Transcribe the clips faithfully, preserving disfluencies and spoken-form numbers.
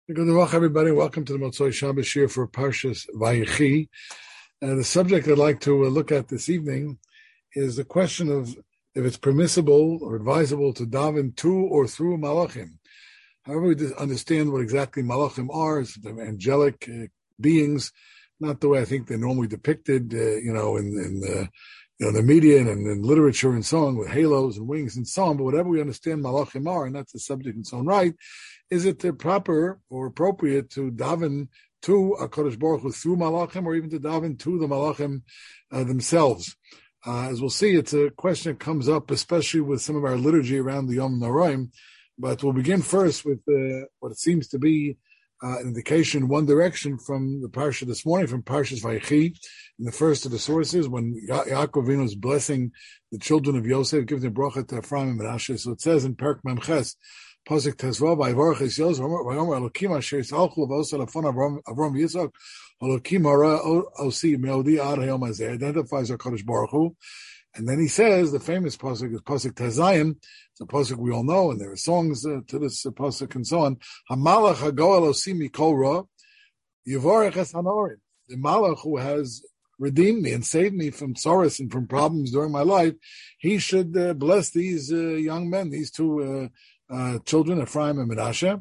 Good morning, everybody. Welcome to the Motzoi Shabbos Shir for Parshas Vayechi. Uh, the subject I'd like to uh, look at this evening is the question of if it's permissible or advisable to daven to or through malachim. However, we understand what exactly malachim are, it's the angelic uh, beings, not the way I think they're normally depicted, uh, you know, in, in the you know the media and in literature and so on, with halos and wings and so on. But whatever we understand malachim are, and that's the subject in its own right. Is it proper or appropriate to daven to HaKadosh Baruch Hu through malachim, or even to daven to the malachim uh, themselves? Uh, as we'll see, it's a question that comes up, especially with some of our liturgy around the Yom Noraim. But we'll begin first with uh, what it seems to be uh, an indication, one direction from the parsha this morning, from Parshas Vayechi, in the first of the sources, when ya- Yaakov Avinu is blessing the children of Yosef, giving the bracha to Ephraim and Menashe. So it says in Perek Memches, Pasuk Tezvav, Vayivarach es Yosef, Vayomer Elokim asher yisalchu levosel afon Avram Yitzchak, Elokim hara osi meodi ad hayom hazeh, identifies HaKadosh Baruch Hu. And then he says, the famous Pasuk is Pasuk Tezayim, it's a Pasuk we all know, and there are songs uh, to this uh, Pasuk and so on. HaMalach hagoel osi mikol ra, Yivarach es hanorim. The Malach who has redeemed me and saved me from sorrows and from problems during my life, he should uh, bless these uh, young men, these two uh, Uh, children, Ephraim and Menashe,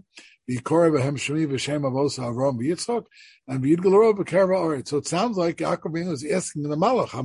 and so it sounds like Yaakov Avinu is asking the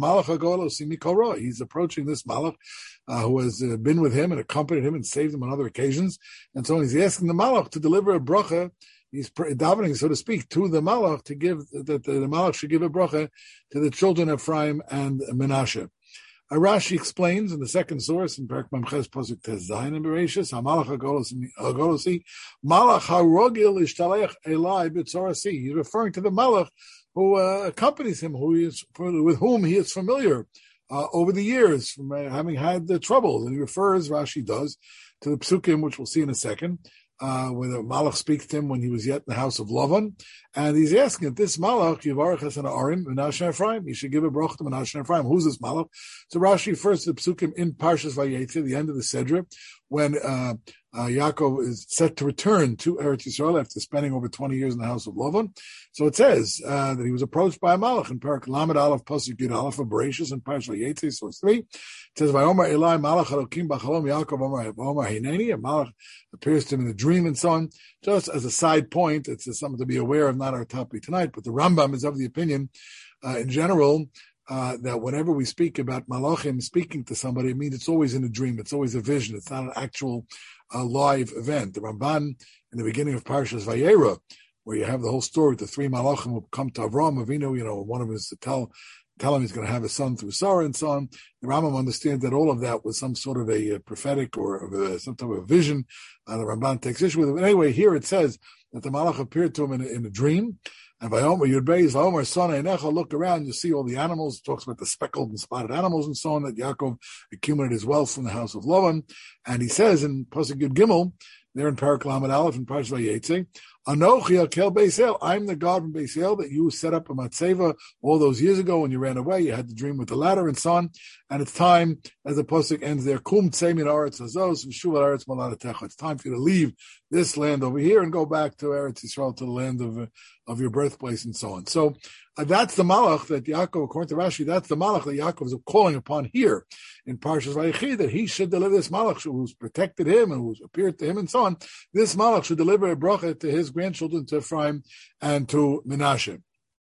Malach, he's approaching this Malach uh, who has uh, been with him and accompanied him and saved him on other occasions, and so he's asking the Malach to deliver a bracha. He's davening, so to speak, to the Malach to give that the, the Malach should give a bracha to the children of Ephraim and Menashe. Uh, Rashi explains in the second source in Perek Memches Pasuk Tez Zayin and Bereshis, HaMalach HaGolosi, Malach HaRogil Ishtalech Elai B'Tzorasi. He's referring to the Malach who uh, accompanies him, who is with whom he is familiar uh, over the years from uh, having had the troubles. And he refers, Rashi does, to the Psukim, which we'll see in a second, uh, where the Malach speaks to him when he was yet in the house of Lavan. And he's asking if this Malach, Yivarach es hanorim, Menashe and Ephraim, he should give a bracha to Menashe and Ephraim. Who's this Malach? So Rashi refers to the Psukim in Parshas Vayechi, the end of the Sedra, when uh, uh, Yaakov is set to return to Eretz Yisrael after spending over twenty years in the house of Lavan. So it says uh, that he was approached by a Malach in Perek Lamed Aleph Pasuk Yud Aleph of Bereshis in Parshas Vayechi, source three. It says, Vayomer Elai Malach Elokim B'Chalom Yaakov Omer Hineni. A Malach appears to him in a dream and so on. Just as a side point, it's something to be aware of, not our topic tonight, but the Rambam is of the opinion, uh, in general, uh, that whenever we speak about Malachim speaking to somebody, it means it's always in a dream. It's always a vision. It's not an actual uh, live event. The Ramban, in the beginning of Parshas Vayera, where you have the whole story with the three Malachim who come to Avram Avinu, you know, one of them is to tell tell him he's going to have a son through Sarah and so on. The Rambam understands that all of that was some sort of a, a prophetic or of a, some type of a vision. Uh, the Ramban takes issue with it. But anyway, here it says that the Malach appeared to him in a, in a dream. And Vayomer Yudbeis, Vayomer Son Einecha, look around, you see all the animals. It talks about the speckled and spotted animals and so on, that Yaakov accumulated his wealth from the house of Lavan. And he says in Pasuk Yud Gimel, there in Perek Lamed Aleph in Parshas Vayetze, Anochi Akel Beis El, I'm the God from Beis El that you set up a matzeva all those years ago when you ran away. You had the dream with the ladder and so on. And it's time, as the pasuk ends there, Kum Tzei Min Aretz Hazos V'Shuv Al Aretz Moladatecha. It's time for you to leave this land over here and go back to Eretz Yisrael, to the land of uh, of your birthplace and so on. So uh, that's the Malach that Yaakov, according to Rashi, that's the Malach that Yaakov is calling upon here in Parshas Vayechi, that he should deliver this Malach who's protected him and who's appeared to him and so on. This Malach should deliver a bracha to his grandchildren, to Ephraim and to Menashe.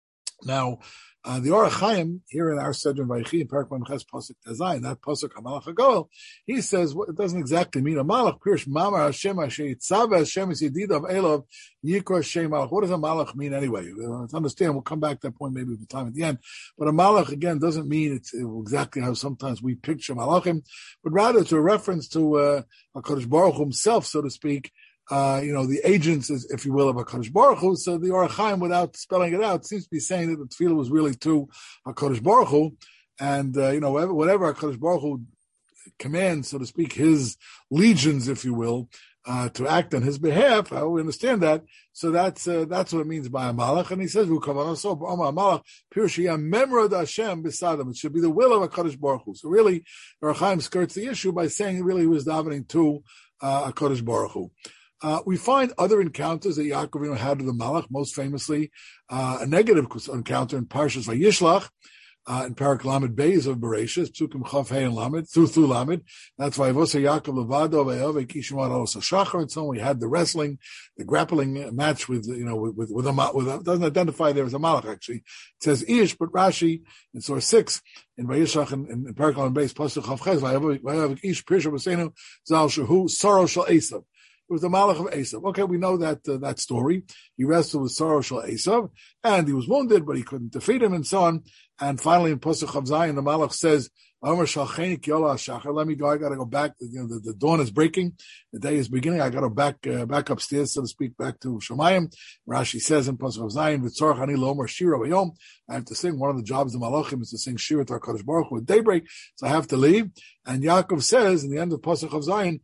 Now, uh, the Orach Chaim, here in our Sedra Vayechi, in Perek Memches Pasuk Tezayin, that Pasuk HaMalach HaGoel, he says, well, it doesn't exactly mean a Malach. Pirish Mamar Hashem Asher Yitzaveh Hashem is Yedidav Elov Yikra Shem Malach. What does a Malach mean anyway? Let's understand, we'll come back to that point maybe with time at the end. But a Malach, again, doesn't mean it's exactly how sometimes we picture Malachim, but rather it's a reference to uh, HaKadosh Baruch Hu himself, so to speak, Uh, you know, the agents, if you will, of HaKadosh Baruch Hu. So the Orach Chaim, without spelling it out, seems to be saying that the tefillah was really to HaKadosh Baruch Hu. And, uh, you know, whatever, whatever HaKadosh Baruch Hu commands, so to speak, his legions, if you will, uh, to act on his behalf, uh, we understand that. So that's uh, that's what it means by a Malach. And he says, Malach, Hashem beside him. It should be the will of HaKadosh Baruch Hu. So really, Orach Chaim skirts the issue by saying really he was davening to uh, HaKadosh Baruch Hu. Uh, we find other encounters that Yaakov Avinu had with the Malach, most famously uh, a negative encounter in Parshas Vayishlach, uh, in Parak Lamed Beis of Bereshis, Psukim Chav Hey and Lamed, through through Lamed. That's why Vosa Yaakov Levado Ve'ov Ekishimad Osa Shachar and so on. We had the wrestling, the grappling match with you know with with, with a with a, doesn't identify there as a Malach actually. It says Ish, but Rashi in source six in Vayishlach and in, in Parak Lamed Beis Pasuk Chav Ches Ve'ov Ish Pirsha B'Seinu Zal Shehu Soro Shel Esav. It was the Malach of Esav. Okay, we know that uh, that story. He wrestled with Soro Shel Esav, and he was wounded, but he couldn't defeat him, and so on. And finally, in Pasuk Chav Zayin, the Malach says, let me go, I gotta go back, you know, the, the dawn is breaking, the day is beginning, I gotta back uh, back upstairs, so to speak, back to Shemayim. Rashi says in Pasuk Chav Zayin, V'tzorach ani lomer shira v'yom, I have to sing, one of the jobs of Malachim is to sing Shira to HaKadosh Baruch Hu at daybreak, so I have to leave. And Yaakov says, in the end of Pasuk Chav Zayin,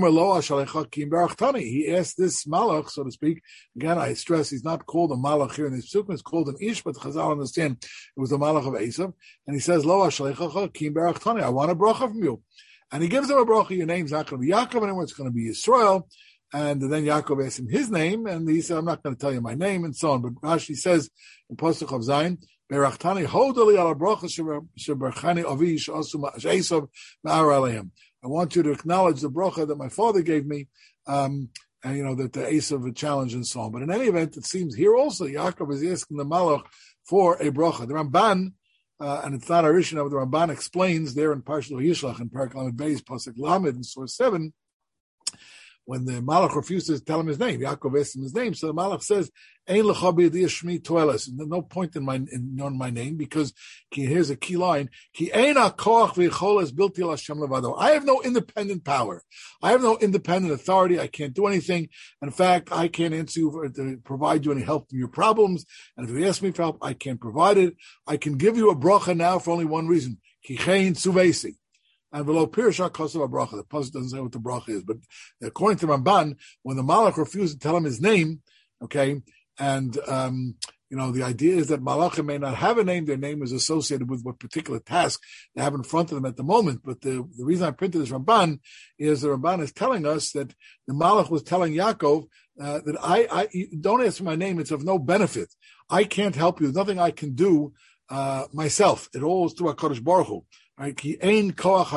he asked this Malach, so to speak, again, I stress, he's not called a Malach here in this Psukim, it's called an Ish, but Chazal understand it was the Malach of Esav, and he says, Lo Ashalechacha Kim Berach Tani, I want a bracha from you. And he gives him a bracha, your name's not going to be Yaakov anymore, it's going to be Yisrael. And then Yaakov asks him his name, and he said, I'm not going to tell you my name, and so on. But Rashi says in Pasuk Chav Zayin, Berach Tani, Hodali ala bracha sheberchani avi she'asu Esav ma'ar aleim. I want you to acknowledge the bracha that my father gave me, um, and you know, that the Esav challenge and so on. But in any event, it seems here also, Yaakov is asking the Malach for a bracha. The Ramban, uh, and it's not a Rishon, but the Ramban explains there in Parshas Vayishlach, in Parak Lamed Beis, Pasuk Lamed, in source seven, when the Malach refuses to tell him his name, Yaakov asks him his name, so the Malach says, Ein lecha b'yediyah shmi toeles. There's no point in my in knowing my name, because here's a key line, Ki ein ha'koach v'yicholes bilti el Hashem levado. I have no independent power. I have no independent authority. I can't do anything. In fact, I can't answer you for, to provide you any help from your problems. And if you ask me for help, I can't provide it. I can give you a bracha now for only one reason. Ki chein suvesi. And below Pirsha Kosav bracha. The pasuk doesn't say what the bracha is, but according to Ramban, when the Malach refused to tell him his name, okay, and um, you know, the idea is that Malachim may not have a name; their name is associated with what particular task they have in front of them at the moment. But the, the reason I printed this Ramban is the Ramban is telling us that the Malach was telling Yaakov uh, that I, I don't ask for my name; it's of no benefit. I can't help you. There's nothing I can do uh, myself. It all is through HaKadosh Baruch Hu. Right? Only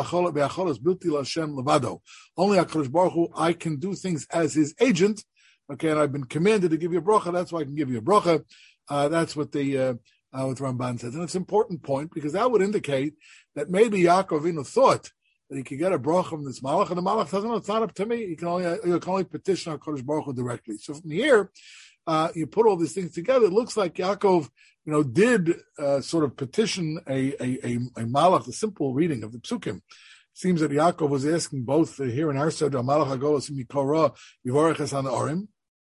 HaKadosh Baruch Hu, I can do things as his agent. Okay, and I've been commanded to give you a bracha. That's why I can give you a bracha. Uh, that's what the uh, uh, what Ramban says, and it's an important point because that would indicate that maybe Yaakov Avinu thought that he could get a bracha from this Malach, and the Malach says, "No, it's not up to me. You can only you can only petition HaKadosh Baruch Hu directly." So from here, uh, you put all these things together. It looks like Yaakov, you know, did uh, sort of petition a, a, a, a Malach, the simple reading of the Psukim. Seems that Yaakov was asking both uh, here in our side, Malach HaGolos Mikora Yivorechas on the Orim,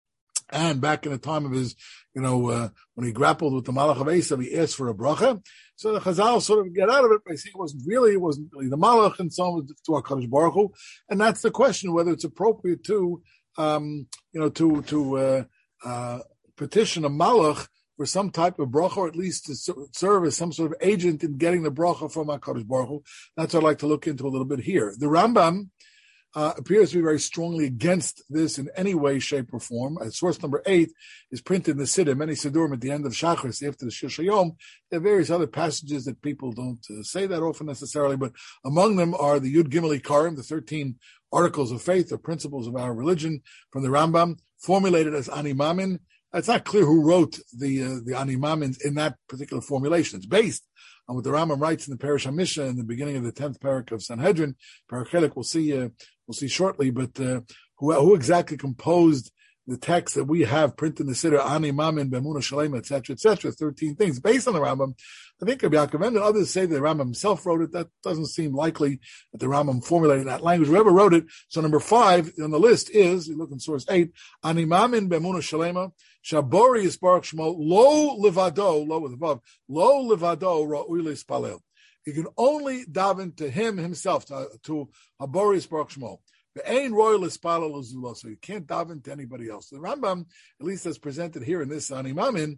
and back in the time of his, you know, uh, when he grappled with the Malach of Esav, he asked for a bracha. So the Chazal sort of get out of it by saying it wasn't really, it wasn't really the Malach, and so on, to HaKadosh Baruch Hu. And that's the question, whether it's appropriate to, um, you know, to, to, uh, uh, petition a Malach for some type of bracha, or at least to serve as some sort of agent in getting the bracha from HaKadosh Baruch Hu. That's what I'd like to look into a little bit here. The Rambam uh, appears to be very strongly against this in any way, shape, or form. As source number eight is printed in the Siddur, many Siddurim at the end of Shachris, after the Shir Shayom. There are various other passages that people don't uh, say that often necessarily, but among them are the Yud Gimel Ikarim, the thirteen articles of faith, or principles of our religion, from the Rambam, formulated as Ani Mamin. It's not clear who wrote the uh, the Ani Mamin in that particular formulation. It's based on what the Rambam writes in the Parish HaMishnah in the beginning of the tenth parak of Sanhedrin. Parak Chelik, we'll see uh, we'll see shortly. But uh, who who exactly composed the text that we have printed in the Siddur, Ani Mamin, B'Emunah Shalema, et cetera, et cetera, thirteen things based on the Rambam? I think Rabbi Yaakov and others say that the Rambam himself wrote it. That doesn't seem likely that the Rambam formulated that language. Whoever wrote it. So number five on the list is, you look in source eight, Ani Mamin, B'Emunah Shalema, Shabori Yisbarach Shmo, Lo Levado, Lo with above, Lo Levado Ra'ui Lispalel. You can only daven to him himself, to, to Habori Yisbarach Shmo. The Ein Royal Lispalel Azula, so you can't daven to anybody else. The Rambam, at least as presented here in this Ani Mamin,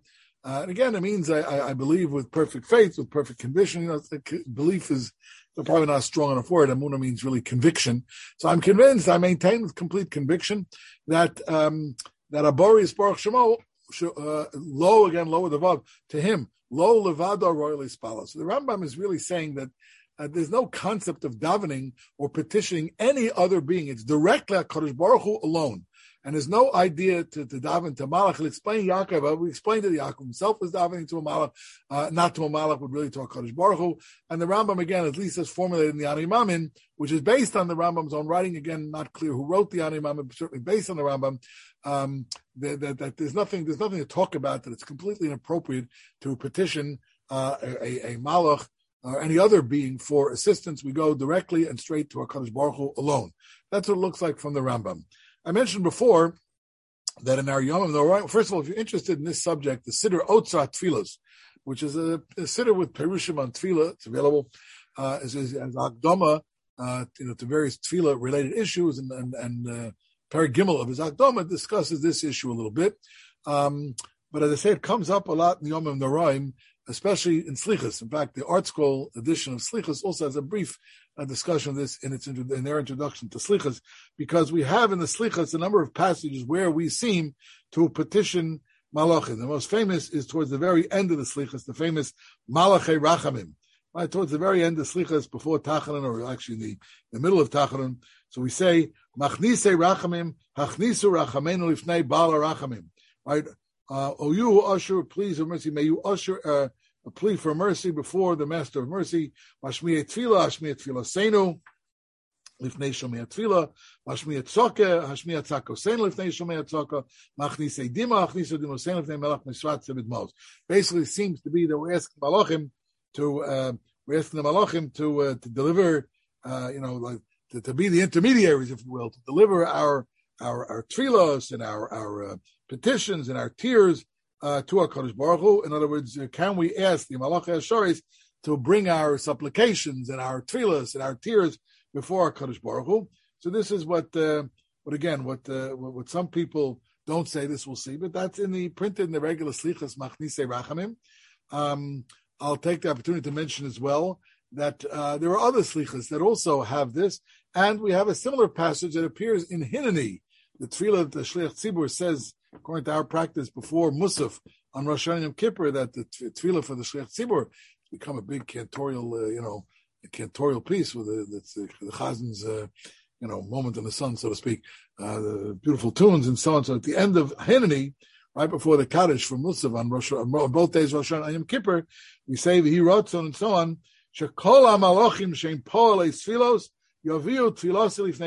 Uh, and again, it means I, I, I believe with perfect faith, with perfect conviction. You know, the belief is probably not strong enough word. Emunah means really conviction. So I'm convinced, I maintain with complete conviction that um, that Aboris Baruch Shemo, uh, low again, lower the vav, to him, lo levado royally spala. So the Rambam is really saying that uh, there's no concept of davening or petitioning any other being. It's directly HaKadosh Baruch Hu alone. And there's no idea to, to daven to Malach. He'll explain Yaakov, but we explained that Yaakov himself was davening to a Malach, uh, not to a Malach, but really to a Kadosh Baruch Hu. And the Rambam, again, at least as formulated in the Ani Mamin, which is based on the Rambam's own writing, again, not clear who wrote the Ani Mamin, but certainly based on the Rambam, um, that, that, that there's nothing there's nothing to talk about, that it's completely inappropriate to petition uh, a, a Malach or any other being for assistance. We go directly and straight to a Kadosh Baruch Hu alone. That's what it looks like from the Rambam. I mentioned before that in our Yom Noraim, first of all, if you're interested in this subject, the Siddur Otzar Tfilos, which is a, a Siddur with Perushim on Tfilah, it's available uh, as, as, as Akdama, uh, you know, to various Tfilah related issues, and and, and uh, Perek Gimel of his Akdama discusses this issue a little bit. Um, but as I say, it comes up a lot in the Yom Noraim, especially in Slichas. In fact, the Art Scroll edition of Slichas also has a brief uh, discussion of this in its in their introduction to Slichas, because we have in the Slichas a number of passages where we seem to petition Malachim. The most famous is towards the very end of the Slichas, the famous Malachei Rachamim. Right, towards the very end of Slichas, before Tachanan, or actually in the, the middle of Tachanan. So we say, Machnise Rachamim, Hachnisu Rachamenu Lifnei Bala Rachamim. Right? Uh, O you who usher, please of mercy, may you usher uh, a plea for mercy before the Master of Mercy. Mashmiya Tfilah, Hashmiya Tfilah Seinu, Lifnei Shomei Tfilah, Mashmiya Tzokeh, Hashmiya Tzako Seinu, Lifnei Shomei Tzokeh, Machnise Dima, Hachnisu Dima Seinu, Lifnei Melach Misrat Sebed Mos. Basically, it seems to be that we're asking Malachim to, uh, we're asking the Malachim to uh, to deliver, uh, you know, like to, to be the intermediaries, if you will, to deliver our our our tfilos and our our uh, petitions and our tears uh, to our Kadosh Baruch Hu. In other words, uh, can we ask the Malach HaShoris to bring our supplications and our tfilos and our tears before our Kadosh Baruch Hu? So this is what, uh, what again, what, uh, what what some people don't say. This we'll see, but that's in the printed in the regular Slichas Machnise Rachamim. Um, I'll take the opportunity to mention as well that uh, there are other Slichas that also have this, and we have a similar passage that appears in Hineni. The tefillah of the Shliach Tzibur says, according to our practice before Musaf on Rosh Hashanah Yom Kippur, that the tefillah for the Shliach Tzibur has become a big cantorial, uh, you know, a cantorial piece with the, the, the Chazin's, uh, you know, moment in the sun, so to speak, uh, the beautiful tunes and so on. So at the end of Hineni, right before the Kaddish for Musaf on, Rosh, on both days Rosh Hashanah Yom Kippur, we say V'hi Rotzon and so on, Shekol HaMalachim Shein Po'alei Tfilos, Right? May all of the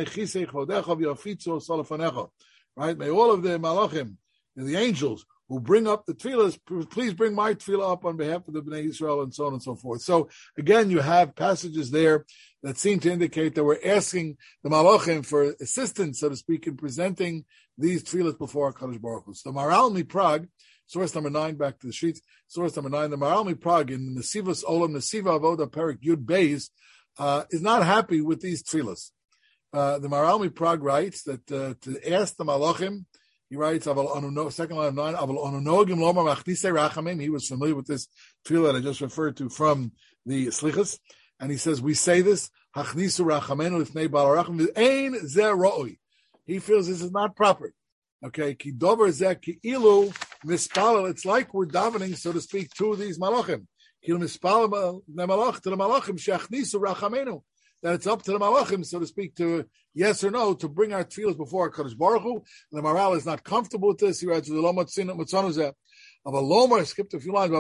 malachim, the angels who bring up the tefillahs, please bring my tefillah up on behalf of the Bnei Israel, and so on and so forth. So again, you have passages there that seem to indicate that we're asking the malachim for assistance, so to speak, in presenting these tefillahs before HaKadosh Baruch Hu. So the Maharal Miprag, source number nine, back to the sheets, source number nine, the Maharal Miprag in Nesivas Olam, Nesiva Avoda Perek Yud Beis, Uh, is not happy with these tefillahs. Uh, the Maharal Miprag writes that uh, to ask the malachim, he writes, second line of nine, he was familiar with this tefillah that I just referred to from the Slichas, and he says, we say this, he feels this is not proper. Okay, it's like we're davening, so to speak, to these malachim. That it's up to the malachim, so to speak, to yes or no, to bring our tefillas before our Kadosh Baruch Hu. The Maharal is not comfortable with this. He writes, I skipped a few lines.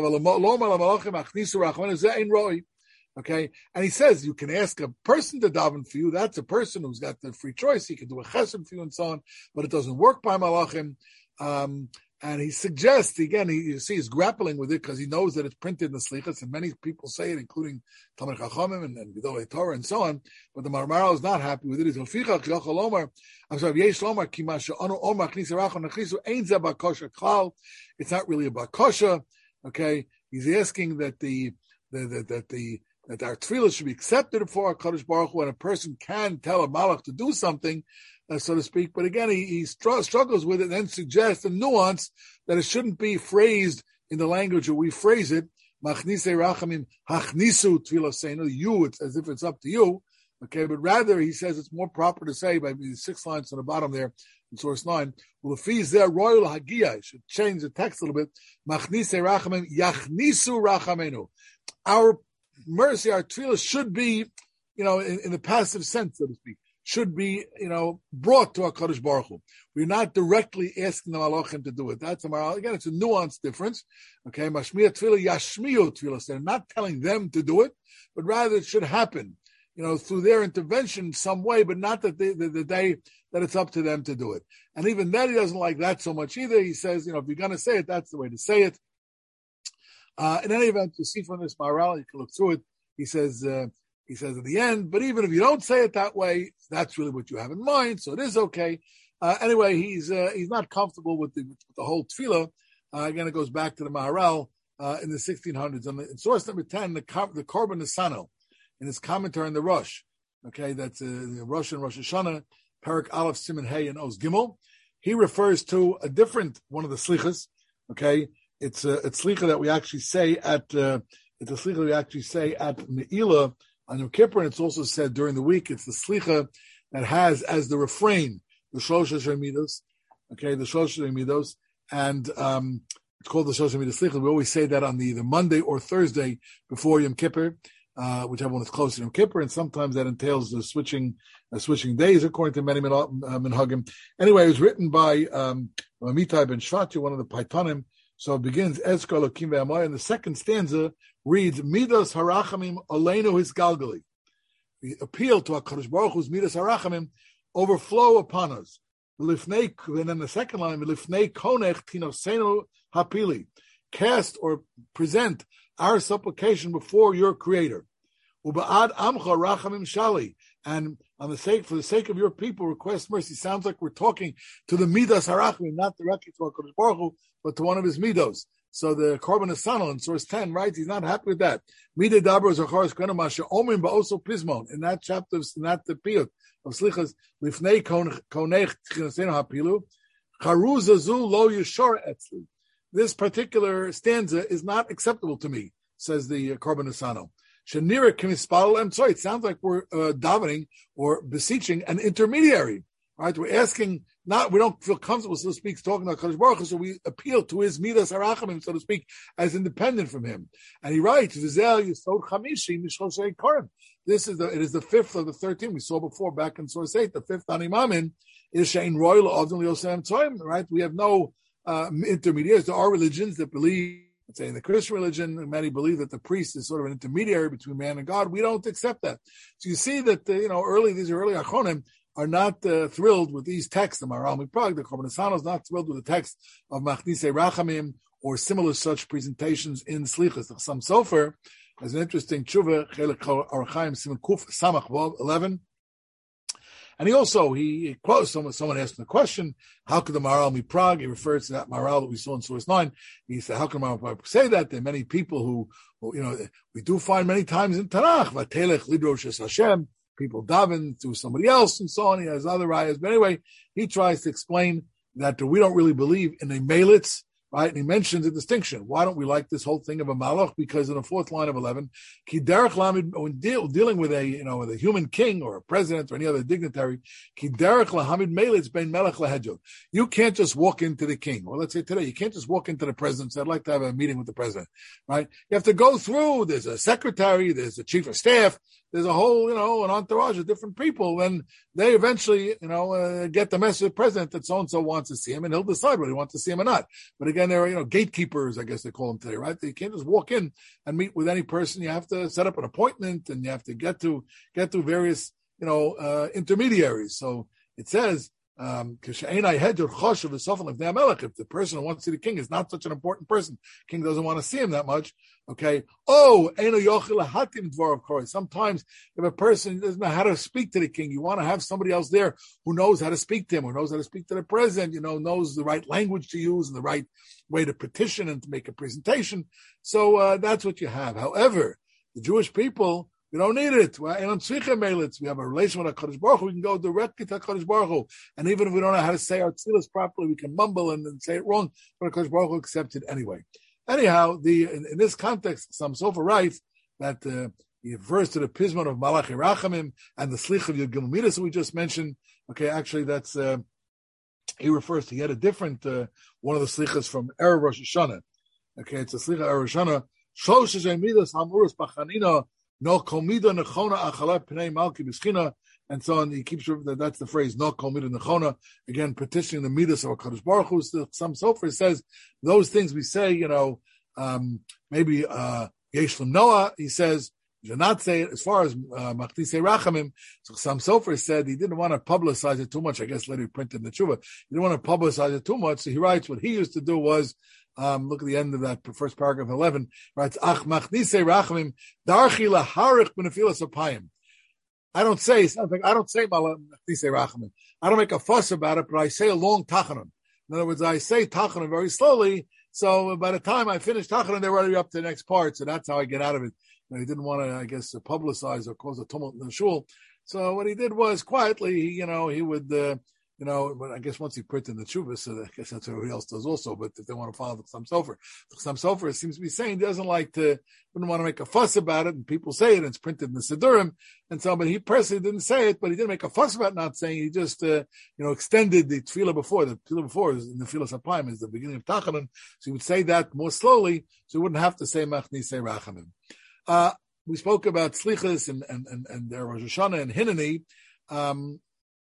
Okay, and he says you can ask a person to daven for you. That's a person who's got the free choice. He can do a chesed for you and so on, but it doesn't work by malachim. Um, And he suggests, again, he, you see, he's grappling with it because he knows that it's printed in the Slichas, and many people say it, including Talmid Chachamim and, and Gedolei Torah and so on. But the Maharal is not happy with it. He's I'm sorry, Yesh Lomar, Kimasha, Ono Omar, Knisa Rachon, Nechisu, Ein Zeh Bakosha Klal. It's not really a Bakosha. Okay, he's asking that the, the, the that the that our tefillah should be accepted before our Kadosh Baruch Hu, and a person can tell a malach to do something, Uh, so to speak. But again, he, he str- struggles with it and then suggests a nuance that it shouldn't be phrased in the language that we phrase it, Machnise Rachamim Hachnisu Tfiloseinu, you, it's as if it's up to you. Okay, but rather he says it's more proper to say by the six lines on the bottom there in source nine. Well, if he's there, royal hagia, I should change the text a little bit. Machnise Rachamim Yachnisu Rachamenu. Our mercy, our tefillah should be, you know, in, in the passive sense, so to speak, should be, you know, brought to HaKadosh Baruch Hu. We're not directly asking the Malachim to do it. That's a, again, it's a nuanced difference. Okay, Mashmiya tefillah Yashmiyu tefillah. They're not telling them to do it, but rather it should happen, you know, through their intervention in some way, but not that they, the, the day that it's up to them to do it. And even then, he doesn't like that so much either. He says, you know, if you're going to say it, that's the way to say it. Uh, in any event, you see from this Maharal, you can look through it. He says, uh, he says at the end, but even if you don't say it that way, that's really what you have in mind, so it is okay. Uh, anyway, he's uh, he's not comfortable with the, with the whole tefillah. Uh, again, it goes back to the Maharal uh, in the sixteen hundreds. And in source number ten, the the Korban Nesano, in his commentary on the Rosh, okay, that's uh, the Rosh and Rosh Hashanah, Parak Aleph Siman Hey and Oz Gimel. He refers to a different one of the slichas, okay. It's a, a slicha that we actually say at, uh, it's a slicha that we actually say at Ne'ilah on Yom Kippur, and it's also said during the week. It's the slicha that has as the refrain, the Shlosh Midos, okay, the Shlosh Midos, and, um, it's called the Shlosh Midos slicha. We always say that on the, the Monday or Thursday before Yom Kippur, uh, whichever one is close to Yom Kippur, and sometimes that entails the switching, uh, switching days according to many minhagim. Anyway, it was written by, um, Amitai ben Shvatu, one of the Paitanim. So it begins, Ezko Elokim ve'amoy, and the second stanza reads, Midas harachamim aleinu his galgali. The appeal to HaKadosh Baruch Hu's Midas harachamim overflow upon us. Lifnei, and then the second line, Lifnei konech tinosenu hapili. Cast or present our supplication before your Creator. Uba'ad amcha rachamim shali. And on the sake, for the sake of your people, request mercy. Sounds like we're talking to the Midas harachamim, not directly to HaKadosh Baruch Hu, but to one of his midos. So the Korban Nesanel in source ten, right? He's not happy with that. Mida dabro zacharis kanamasha omrim ba'oso pismon. In that chapter, in that the piyut of slichas lifnei konech tchinasenu hapilu charuzazu lo yishor etzli. This particular stanza is not acceptable to me, says the uh, Korban Nesanel. Shenira kimispal em tzoy. It sounds like we're uh, davening or beseeching an intermediary. Right, we're asking, not, we don't feel comfortable, so to speak, talking about Kadosh Baruch Hu, so we appeal to his Midas Harachamim, so to speak, as independent from him. And he writes, Vizel Yisod Chamishi Mishloshei Korim. This is the, it is the fifth of the thirteen we saw before back in source eight, the fifth Animamin, is Shein Royal Odin Yosem Tzoim, right? We have no uh, intermediaries. There are religions that believe, let's say in the Christian religion, many believe that the priest is sort of an intermediary between man and God. We don't accept that. So you see that, uh, you know, early, these are early Achonim, are not uh, thrilled with these texts. The Maharal Miprag, the Korban Nesanel is not thrilled with the text of Machnise Rachamim or similar such presentations in Slichas. The Chassam Sofer has an interesting tshuva, Chelek Arachaim Siman Kuf Samach Vav eleven. And he also, he quotes, someone, someone asked him the question, how could the Maharal Miprag, he refers to that Maharal that we saw in source nine, he said, how can Maharal Miprag say that? There are many people who, who, you know, we do find many times in Tanakh, Vatelech Lidrosh Hashem, people daven to somebody else and so on. He has other rayas. But anyway, he tries to explain that we don't really believe in a melitz, right? And he mentions a distinction. Why don't we like this whole thing of a malach? Because in the fourth line of eleven, ki derech lamid, when deal, dealing with a, you know, with a human king or a president or any other dignitary, ki derech lahamid melitz bein melech lahedjo. You can't just walk into the king. Or let's say today, you can't just walk into the president and say, I'd like to have a meeting with the president, right? You have to go through, there's a secretary, there's a chief of staff, there's a whole, you know, an entourage of different people, and they eventually, you know, uh, get the message of the president that so-and-so wants to see him, and he'll decide whether he wants to see him or not. But again, there are, you know, gatekeepers, I guess they call them today, right? You can't just walk in and meet with any person. You have to set up an appointment, and you have to get to, get to various, you know, uh, intermediaries. So it says, Um, if the person who wants to see the king is not such an important person, king doesn't want to see him that much, okay? Oh, of course. Sometimes if a person doesn't know how to speak to the king, you want to have somebody else there who knows how to speak to him, who knows how to speak to the president, you know, knows the right language to use and the right way to petition and to make a presentation. So uh, that's what you have. However, the Jewish people, we don't need it. We have a relation with HaKadosh Baruch Hu. We can go directly to HaKadosh Baruch Hu. And even if we don't know how to say our tefillos properly, we can mumble and, and say it wrong, but HaKadosh Baruch Hu accepts it anyway. anyhow, the in, in this context, Chassam Sofer writes that uh, he refers to the Pismon of Malachi Rachamim and the Slich of Yud Midas that we just mentioned. Okay, actually, that's uh, he refers to yet a different uh, one of the Slichas from Erev Rosh Hashanah. Okay, it's a Slicha Erev Rosh Hashanah. Shosh Midas Hamuras Bachanina No Komida Nechona Achalep Pnei Malki B'Schina, and so on. He keeps that's the phrase No Komida Nechona, again petitioning the Midas of HaKadosh Baruch Hu. Some Sofer says those things we say, you know, um, maybe uh, Yesh Noah. He says. You should not say it as far as Machdisei Rachamim. So Chassam Sofer said he didn't want to publicize it too much. I guess later he printed in the Tshuva. He didn't want to publicize it too much. So he writes what he used to do was, um, look at the end of that first paragraph eleven, writes, Ach Machdisei Rachamim, Darchi Laharich B'Nefilas Apayim. I don't say, it sounds like I don't say Machdisei Rachamim. I don't make a fuss about it, but I say a long Tachanon. In other words, I say Tachanon very slowly. So by the time I finish Tachanon, they're already up to the next part. So that's how I get out of it. He didn't want to, I guess, publicize or cause a tumult in the shul. So what he did was quietly, you know, he would, uh, you know, but I guess once he printed in the Tshuva, so I guess that's what everybody else does also. But if they want to follow the Chassam Sofer, the Chassam Sofer seems to be saying he doesn't like to, wouldn't want to make a fuss about it, and people say it, and it's printed in the Sidurim, and so. But he personally didn't say it, but he didn't make a fuss about not saying. He just, uh, you know, extended the tefillah before. The tefillah before is in the Tefillas Apayim is the beginning of Tachanan, so he would say that more slowly, so he wouldn't have to say Machdisei Rachamim. Uh, We spoke about Slichas and and and, and their Rosh Hashanah and Hineni. Um,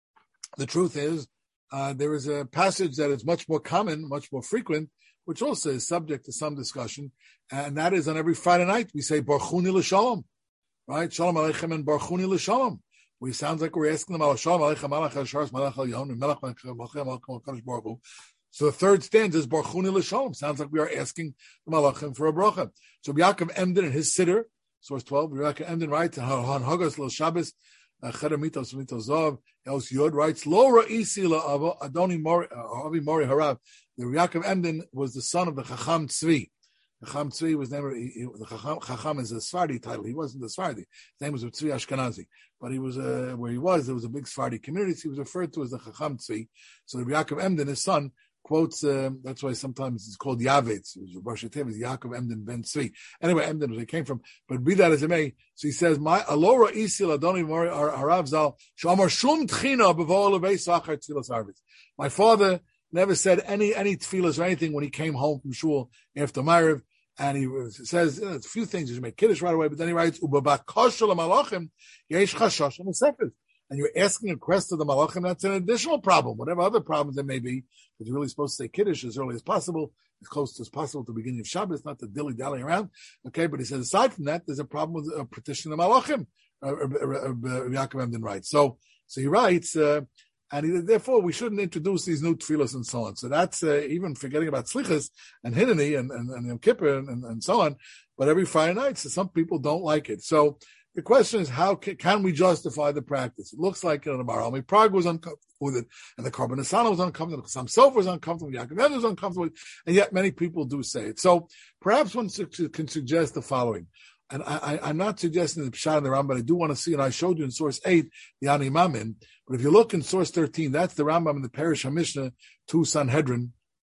the truth is, uh, there is a passage that is much more common, much more frequent, which also is subject to some discussion, and that is on every Friday night we say Barchuni l'Shalom, right? Shalom Aleichem and Barchuni l'Shalom. We sounds like we're asking them Shalom Aleichem Malach HaSharas Malach HaYon and Melech Malach HaKadosh Baruch Hu. So the third stanza is Barchuni l'Shalom. Sounds like we are asking the Malachim for a bracha. So Yaakov Emden in his siddur. Source twelve, Rebecca Emden writes, Han Hagos Lo Shabbos, Cheremitos Mitos Zov, Els Yod writes, Lo Ra'isi La Adoni Mori, Avi Mori Harav. The Yaakov Emden was the son of the Chacham Tzvi. Chacham Tzvi was named, he, the Chacham, Chacham is a Sephardi title. He wasn't a Sephardi. His name was Tzvi Ashkenazi. But he was, uh, where he was, there was a big Sephardi community. So he was referred to as the Chacham Tzvi. So the Yaakov Emden, his son, quotes, uh, that's why sometimes it's called Yavetz. Rosh Hashanah is Yaakov Emden ben Tzvi. Anyway, Emden was where he came from. But be that as it may, so he says, "My Alora Isil Adoni Mori Harav Zal Shamar Shum Tchina B'Vol Levei Sachar Tfilas Arvitz." My father never said any any tefillas or anything when he came home from shul after Ma'ariv, and he says, you know, it's a few things. You should make kiddush right away, but then he writes, "Ubabakosh Malachim Yesh Chashash Mesefes." And you're asking a request of the Malachim, that's an additional problem. Whatever other problems there may be, but you're really supposed to say Kiddush as early as possible, as close as possible to the beginning of Shabbos, not to dilly-dally around. Okay, but he says, aside from that, there's a problem with uh, petitioning the Malachim. Uh, uh, uh, uh, Yaakov Emden writes. So, so he writes, uh, and he, therefore we shouldn't introduce these new tefillas and so on. So that's uh, even forgetting about Slichas and Hineni and, and, and Yom Kippur and, and, and so on. But every Friday night, so some people don't like it. So, the question is, how can, can we justify the practice? It looks like, you know, the Baralmi Prague was uncomfortable with it, and the Karban Asana was uncomfortable, Chassam Sofer was uncomfortable, Yaakov Emden was uncomfortable with it, and yet many people do say it. So perhaps one can suggest the following. And I, I, I'm not suggesting the Pshat and the Rambam, but I do want to see, and I showed you in source eight, the Ani Mamin, but if you look in source thirteen, that's the Rambam in the Parish HaMishnah to Sanhedrin,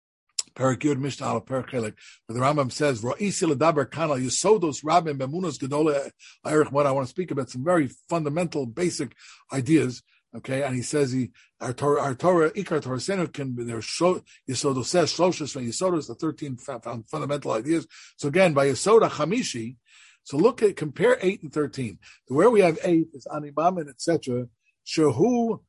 Perak Yud Mishnah Aleph Perak Chelek, where the Rambam says, "Ra'isi ledaber kana yisodos rabim bemunos gedole ha'erich." What I want to speak about some very fundamental, basic ideas. Okay, and he says he our Torah, our Torah, Ikar Torah Senu can be there. Yisodos says Shloshis from Yisodos, the thirteen fundamental ideas. So again, by Yisoda Chamishi. So look at compare eight and thirteen. Where we have eight is Animamin, et cetera. Shehu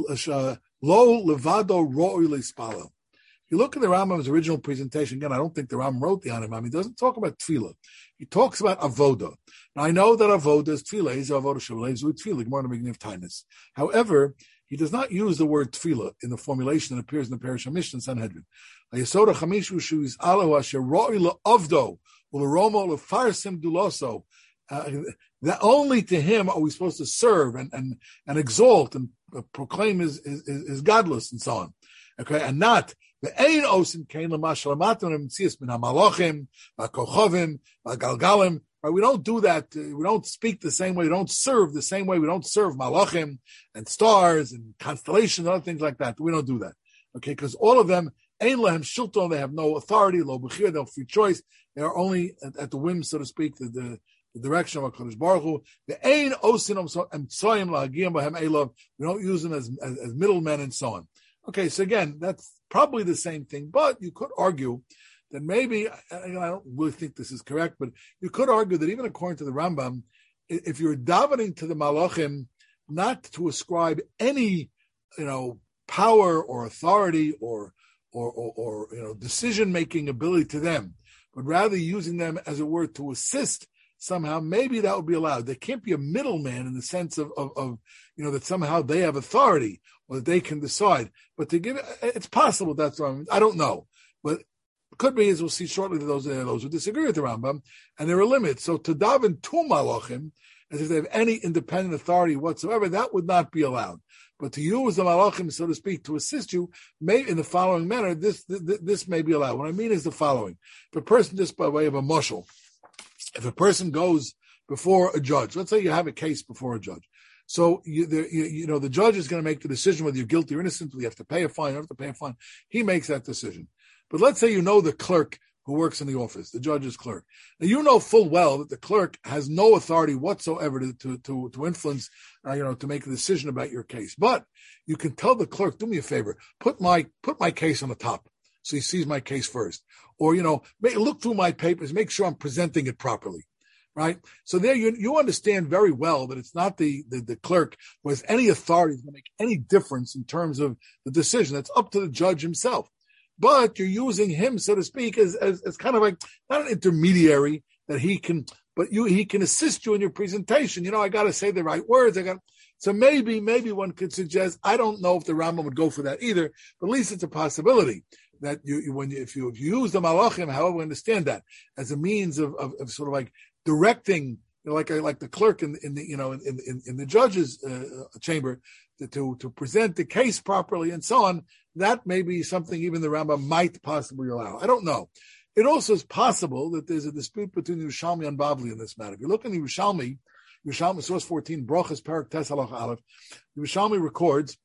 lo levado ro'y lispalo. You look at the Rambam's original presentation, again, I don't think the Rambam wrote the Animam. He doesn't talk about tefillah. He talks about avoda. Now, I know that avoda is tefillah. He's avoda shavleh, zu tefillah, more in the beginning of Tainus. However, he does not use the word tefillah in the formulation that appears in the Parish HaMishnah Sanhedrin. Yesoda chamishu shu is alo asher ro'i le'avdo u'leromo le'farsim duloso. That only to him are we supposed to serve and, and, and exalt and proclaim his, his, his godless and so on. Okay, and not the ein osim kain l'mashal amatim mitzias min hamalachim v'kochavim v'galgalim. Right, we don't do that. We don't speak the same way. We don't serve the same way. We don't serve malachim and stars and constellations and other things like that. We don't do that. Okay, because all of them Ein lehem shilton, they have no authority, lo b'chir, they have free choice. They are only at, at the whim, so to speak, the, the, the direction of HaKadosh Baruch Hu. The ein osin emtsoyim lahagiyam b'hem elov. We don't use them as, as, as middlemen and so on. Okay, so again, that's probably the same thing, but you could argue that maybe, I don't really think this is correct, but you could argue that even according to the Rambam, if you're davening to the malachim, not to ascribe any, you know, power or authority or or, or, or you know, decision-making ability to them, but rather using them, as it were, to assist somehow, maybe that would be allowed. There can't be a middleman in the sense of, of, of, you know, that somehow they have authority or that they can decide. But to give it, it's possible that's wrong. I don't know. But it could be, as we'll see shortly, that those, uh, those who disagree with the Rambam, and there are limits. So to daven to malachim, as if they have any independent authority whatsoever, that would not be allowed. But to use the malachim, so to speak, to assist you, may in the following manner, this, this this may be allowed. What I mean is the following: if a person, just by way of a mushal, if a person goes before a judge, let's say you have a case before a judge, so you the, you, you know the judge is going to make the decision whether you're guilty or innocent, whether you have to pay a fine, you don't have to pay a fine. He makes that decision. But let's say you know the clerk who works in the office, the judge's clerk. Now, you know full well that the clerk has no authority whatsoever to to to, to influence, uh, you know, to make a decision about your case. But you can tell the clerk, do me a favor, put my put my case on the top, so he sees my case first. Or, you know, make, look through my papers, make sure I'm presenting it properly, right? So there you you understand very well that it's not the, the, the clerk who has any authority to make any difference in terms of the decision. That's up to the judge himself. But you're using him, so to speak, as, as, as kind of like, not an intermediary that he can, but you he can assist you in your presentation. You know, I got to say the right words. I got So maybe, maybe one could suggest, I don't know if the Rambam would go for that either, but at least it's a possibility that you, you when you, if you if you use the malachim, however, we understand that as a means of, of, of sort of like directing, you know, like like the clerk in, in the you know in in, in the judge's uh, chamber to, to to present the case properly and so on. That may be something even the Rambam might possibly allow. I don't know. It also is possible that there's a dispute between the Yerushalmi and Bavli in this matter. If you look in the Yerushalmi, Yerushalmi source fourteen, Brochus Perak Tes Halach Aleph, the Yerushalmi records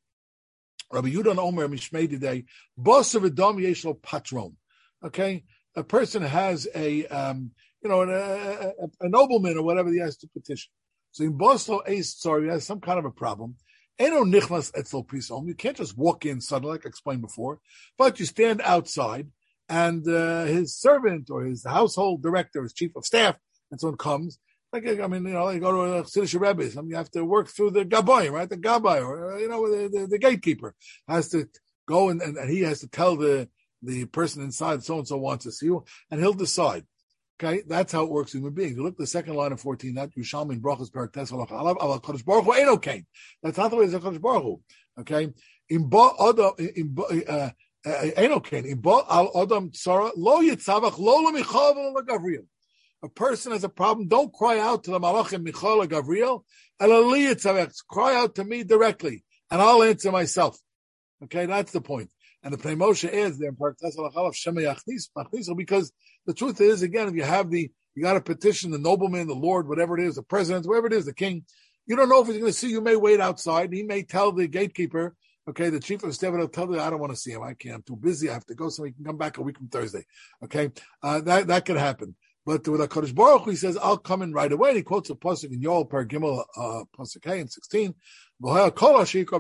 Rabbi Yudan Omer Mishmei Didei Bosav Edom Yesh Lo Patron. Okay, a person has a um, you know a, a, a nobleman or whatever he has to petition. So in Boslo Ace, sorry, he has some kind of a problem. Eno nichnas etzel pisom. You can't just walk in suddenly, like I explained before, but you stand outside, and uh, his servant or his household director, his chief of staff, and so on comes. Like I mean, you know, you go to a Chassidus Rebbe's, I mean, you have to work through the Gaboy, right? The Gabai, or you know, the, the, the gatekeeper has to go and, and, and he has to tell the the person inside so and so wants to see you, and he'll decide. Okay, that's how it works in human beings. You look at the second line of fourteen, that Yerushalmi in Brachos Perak Tes Halach Aleph, Al Kadosh Baruch Hu Eino Kain. That's not the way it's a Kadosh Baruch Hu. Okay, in ba Adam in Eino Kain in ba Al Adam Tzara Lo Yitzavach Lo Lo Michal Lo Gavriel. A person has a problem. Don't cry out to the Malachim Michal or Gavriel. Elali Yitzavach. Cry out to me directly, and I'll answer myself. Okay, that's the point. And the Pnei Moshe is there in Perak Tes Halach Aleph Shema Yachnis Machnis, because the truth is, again, if you have the, you got to petition the nobleman, the lord, whatever it is, the president, whatever it is, the king, you don't know if he's going to see you. You may wait outside. He may tell the gatekeeper, okay, the chief of staff will tell you, I don't want to see him. I can't. I'm too busy. I have to go so he can come back a week from Thursday. Okay, uh, that that could happen. But with HaKadosh Baruch Hu, he says, I'll come in right away. And he quotes a pasuk in Yoel Per Gimel, uh, pasuk Hey in sixteen. HaKadosh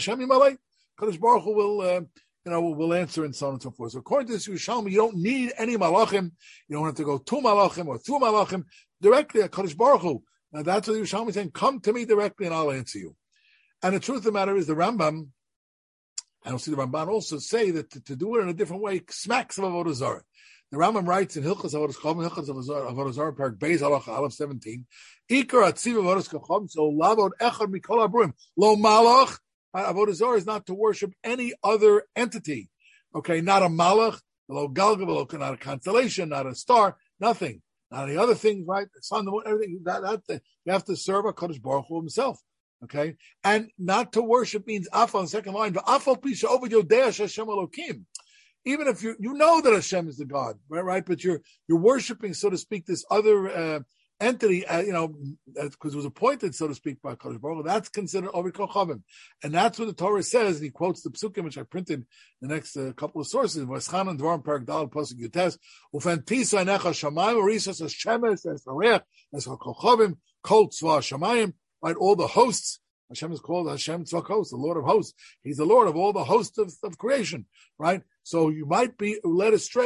Baruch Hu will. Uh, You know, we'll answer and so on and so forth. So according to this Yerushalmi, you don't need any malachim. You don't have to go to malachim or through malachim directly at Kadosh Baruch Hu. Now that's what the Yerushalmi is saying. Come to me directly and I'll answer you. And the truth of the matter is the Rambam, I don't see the Ramban also say that to, to do it in a different way smacks of Avodah Zarah. The Rambam writes in Hilchos Avodah Chacham, Hilchos Avodah Zarah, Parak Beis Halach Aleph seventeen, Ikar Atziv Avodah Chacham, so Lavod Echad Mikol Abruim, Lo Malach. Avodah Zarah is not to worship any other entity. Okay, not a malach, not a constellation, not a star, nothing. Not any other things, right? The sun, the moon, everything. That, that, you have to serve HaKadosh Baruch Hu himself. Okay? And not to worship means afal on the second line, but afal pisha over Yodea Hashem Elokim. Even if you you know that Hashem is the God, right? right? But you're you're worshiping, so to speak, this other uh, entity, uh, you know, because it was appointed, so to speak, by Kadosh Baruch Hu, that's considered Ovid Kochavim. And that's what the Torah says, and he quotes the Psukim, which I printed the next uh, couple of sources, Vaschanan Dvarim Perek Dal Pasuk Yutes, Ufen Tisa Necha Shamayim, Orisas Es Shemes, Es Hareach, Es HaKochavim, Kol Tzva Shamayim, right, all the hosts. Hashem is called Hashem Tzvakos, the Lord of hosts. He's the Lord of all the hosts of, of creation, right? So you might be led astray,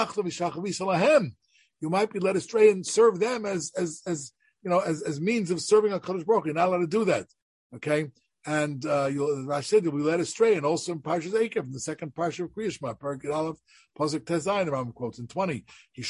you might be led astray and serve them as, as, as, you know, as, as means of serving HaKadosh Baruch Hu. You're not allowed to do that, okay? And, uh, you'll, Rashi said you'll be led astray, and also in Parshas Eikev, in the second Parsha of Kriya Shema, Perek Aleph, Pasuk Tezayin, the Rambam quotes in twenty.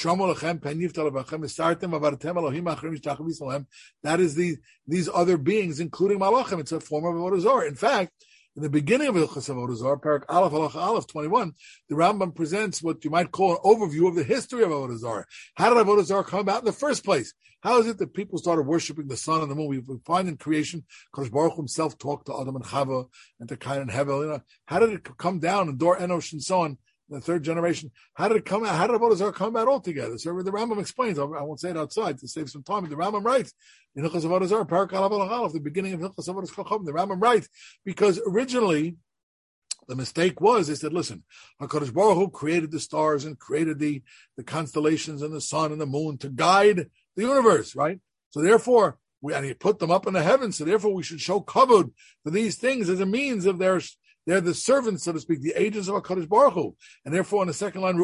That is the, these other beings, including Malachim. It's a form of Avodah Zarah. In fact, in the beginning of Hilchos Avodah Zarah, Perek Aleph, Halacha Aleph, twenty-one, the Rambam presents what you might call an overview of the history of Avodah Zarah. How did Avodah Zarah come about in the first place? How is it that people started worshiping the sun and the moon? We, we find in creation, Kadosh Baruch Hu himself talked to Adam and Chava and to Cain and Hevel. You know, how did it come down in Dor Enosh and so on, the third generation? How did it come out? How did Avodah Zarah come about altogether? So the Rambam explains. I won't say it outside to save some time. But the Rambam writes in Hilchos Avodah Zarah, Perek Aleph Halacha Aleph, the beginning of Hilchos Avodah Zarah. The Rambam writes because originally the mistake was, they said, listen, HaKadosh Baruch Hu created the stars and created the, the constellations and the sun and the moon to guide the universe, right? So therefore, we, and he put them up in the heavens, so therefore we should show kavod for these things as a means of their, they're the servants, so to speak, the agents of HaKadosh Baruch Hu. And therefore, in the second line,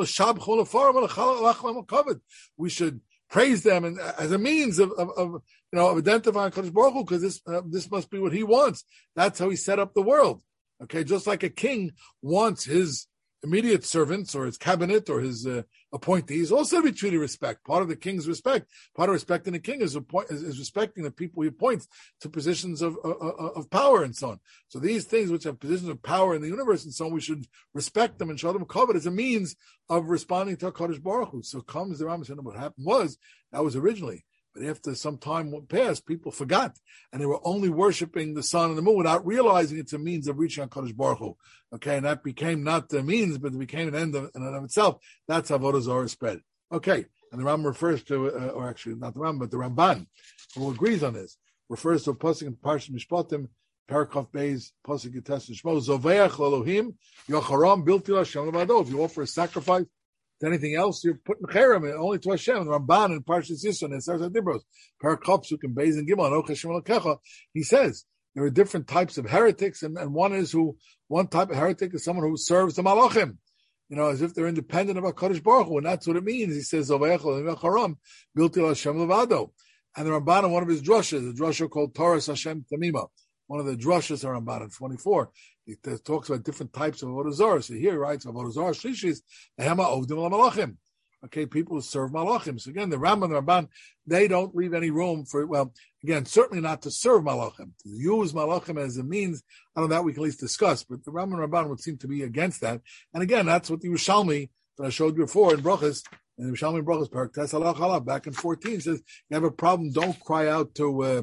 we should praise them and as a means of, of, of you know, of identifying HaKadosh Baruch Hu, because this, uh, this must be what he wants. That's how he set up the world. Okay, just like a king wants his immediate servants or his cabinet or his uh, appointees also to be treated with respect. Part of the king's respect, part of respecting the king is, appoint, is, is respecting the people he appoints to positions of, of, of power and so on. So these things which have positions of power in the universe and so on, we should respect them and show them covet as a means of responding to HaKadosh Baruch Hu. So comes the Rambam saying what happened was, that was originally. But after some time passed, people forgot, and they were only worshiping the sun and the moon without realizing it's a means of reaching HaKadosh Baruch Hu. Okay, and that became not the means, but it became an end of, in and of itself. That's how Avodah Zarah spread. Okay, and the Rambam refers to, uh, or actually not the Rambam, but the Ramban, who agrees on this, refers to a pasuk in Parshat Mishpatim, Parakaf Beis, pasuk Yites Shmo, Zoveach Elohim, Yocharam Bilti Lashem Levado. If you offer a sacrifice to anything else, you're putting cherem only to Hashem. The Ramban in Parshas Yisro and Sefer Dibros, Parakaf Suk and Beis and Gimel, Anoch Hashem Elokecha, he says there are different types of heretics, and, and one is who, one type of heretic is someone who serves the Malachim, you know, as if they're independent of HaKadosh Baruch Hu, and that's what it means. He says, Zoveach Elohim Yocharam Bilti Lashem Levado. And the Ramban in one of his drushes, a drusha called Torah Hashem Tamima, one of the drushas are Ramban in twenty-four. He talks about different types of Avodah Zarah. So here he writes Avodah Zarah Shlishis, Hema Ovdim LaMalachim. Okay, people who serve Malachim. So again, the Rambam and the Ramban, they don't leave any room for, well, again, certainly not to serve Malachim. To use Malachim as a means, I don't know, that we can at least discuss, but the Rambam and Ramban would seem to be against that. And again, that's what the Yerushalmi that I showed you before in Brachas, in the Yerushalmi Brachas, Perek Tes Halach Halav, back in fourteen, says, you have a problem, don't cry out to, uh,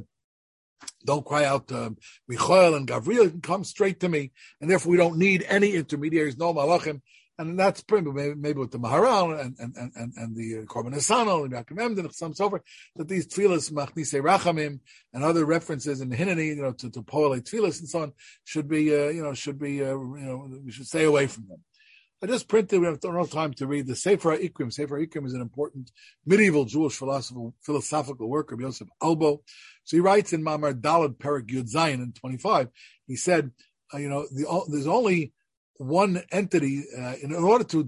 Don't cry out to um, Michael and Gabriel. Come straight to me, and therefore we don't need any intermediaries, no malachim. And that's maybe, maybe with the Maharal and and and and the Korban Esano and Yaakov Emden and some so forth, that these tefillas Machnise Rachamim and other references in Hineni, you know, to to Poelei tefillas and so on, should be uh, you know should be uh, you know we should stay away from them. I just printed. We have no time to read the Sefer HaIkrim. Sefer HaIkrim is an important medieval Jewish philosophical philosophical work of Yosef Albo. So he writes in Mamar Dalad Perek Yud Zayin in twenty-five. He said, uh, you know, the, there's only one entity uh, in order to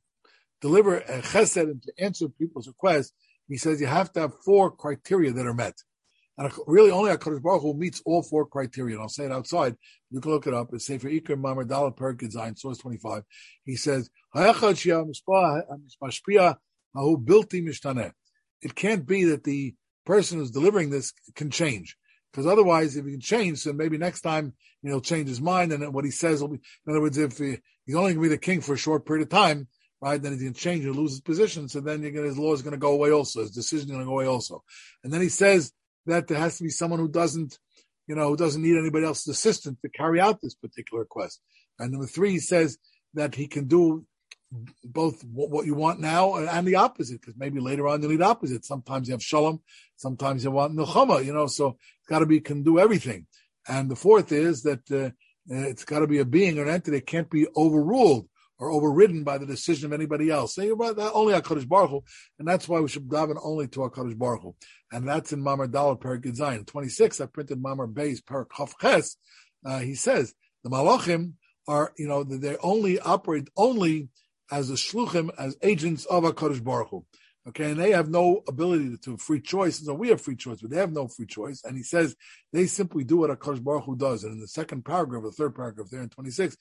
deliver a chesed and to answer people's requests. He says you have to have four criteria that are met, and really only HaKadosh Baruch Hu meets all four criteria. And I'll say it outside. You can look it up. It's Sefer Ikrim Mamar Dalad Perek Yud Zayin, source twenty-five. He says, it can't be that the person who's delivering this can change, because otherwise, if he can change, then maybe next time, you know, he'll change his mind, and what he says will be. In other words, if he, he's only going to be the king for a short period of time, right? Then he can change and lose his position. So then you're gonna, his law is going to go away also. His decision is going to go away also. And then he says that there has to be someone who doesn't, you know, who doesn't need anybody else's assistance to carry out this particular request. And number three, he says that he can do both what you want now and the opposite, because maybe later on you need opposite. Sometimes you have shalom, sometimes you want milchama, you know, so it's got to be, can do everything. And the fourth is that uh, it's got to be a being or an entity that can't be overruled or overridden by the decision of anybody else. Say about that only HaKadosh Baruch Hu, and that's why we should daven only to HaKadosh Baruch Hu. And that's in Mamar Dalet Perek Yud Zayin. twenty-six, I printed Mamar Beis Perek Chaf Ches. Uh, he says the Malachim are, you know, they only operate only as a shluchim, as agents of HaKadosh Baruch Hu. Okay, and they have no ability to, to free choice. So we have free choice, but they have no free choice. And he says they simply do what HaKadosh Baruch Hu does. And in the second paragraph, the third paragraph there in twenty-six,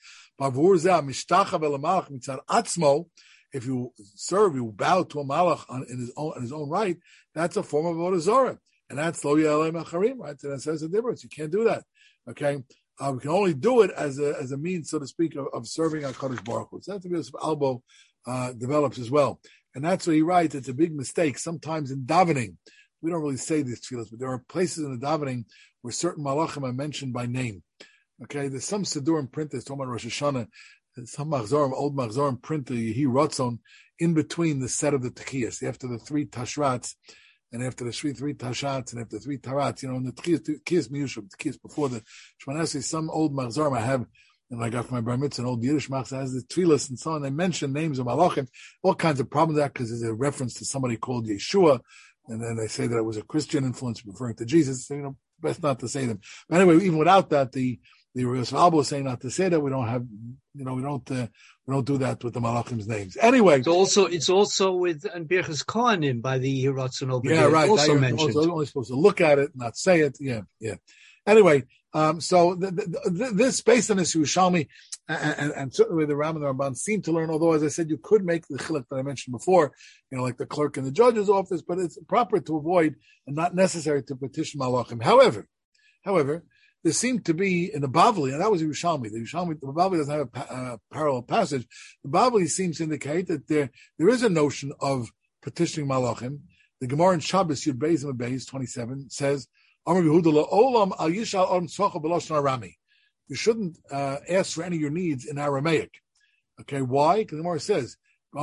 if you serve, you bow to a malach on, in his own in his own right, that's a form of avodah zarah. And that's lo ya'alei macharim, right? So that says the difference. You can't do that. Okay? Uh, we can only do it as a as a means, so to speak, of, of serving HaKadosh Baruch Hu. So that's what Albo uh, develops as well. And that's what he writes. It's a big mistake. Sometimes in davening, we don't really say these tefillas, but there are places in the davening where certain malachim are mentioned by name. Okay, there's some Siddurim printers talking about Rosh Hashanah, some Machzorim, old Machzorim print the Yehi Ratzon in between the set of the Techiyas, after the three Tashrats, and after the three three Tashrats, and after the three Tarats. You know, in the Techiyas Miyushab, the Techiyas before the Shemona Esrei, some old Machzorim I have. And I got from my Bar Mitzvah, an old Yiddish machzor has the tefillas and so on. They mention names of malachim, all kinds of problems with that, because there's a reference to somebody called Yeshua, and then they say that it was a Christian influence referring to Jesus. So, you know, best not to say them. But anyway, even without that, the the Rosh Albo is saying not to say that. We don't have, you know, we don't uh, we don't do that with the malachim's names. Anyway, it's also it's also with and Birchas Kohanim by the Ratzon. Yeah, right. Also that mentioned. Also only supposed to look at it, not say it. Yeah, yeah. Anyway. Um, so the, the, the, this, based on this Yerushalmi, and, and, and certainly the Ram and the Ramban seem to learn, although, as I said, you could make the chiluk that I mentioned before, you know, like the clerk in the judge's office, but it's proper to avoid and not necessary to petition malachim. However, however, there seemed to be in the Bavli, and that was Yerushalmi. The Yerushalmi, the Bavli doesn't have a, a parallel passage. The Bavli seems to indicate that there, there is a notion of petitioning malachim. The Gemara in Shabbos, Yud Beis and Beis, twenty-seven, says, you shouldn't uh, ask for any of your needs in Aramaic. Okay, why? Because the Gemara says,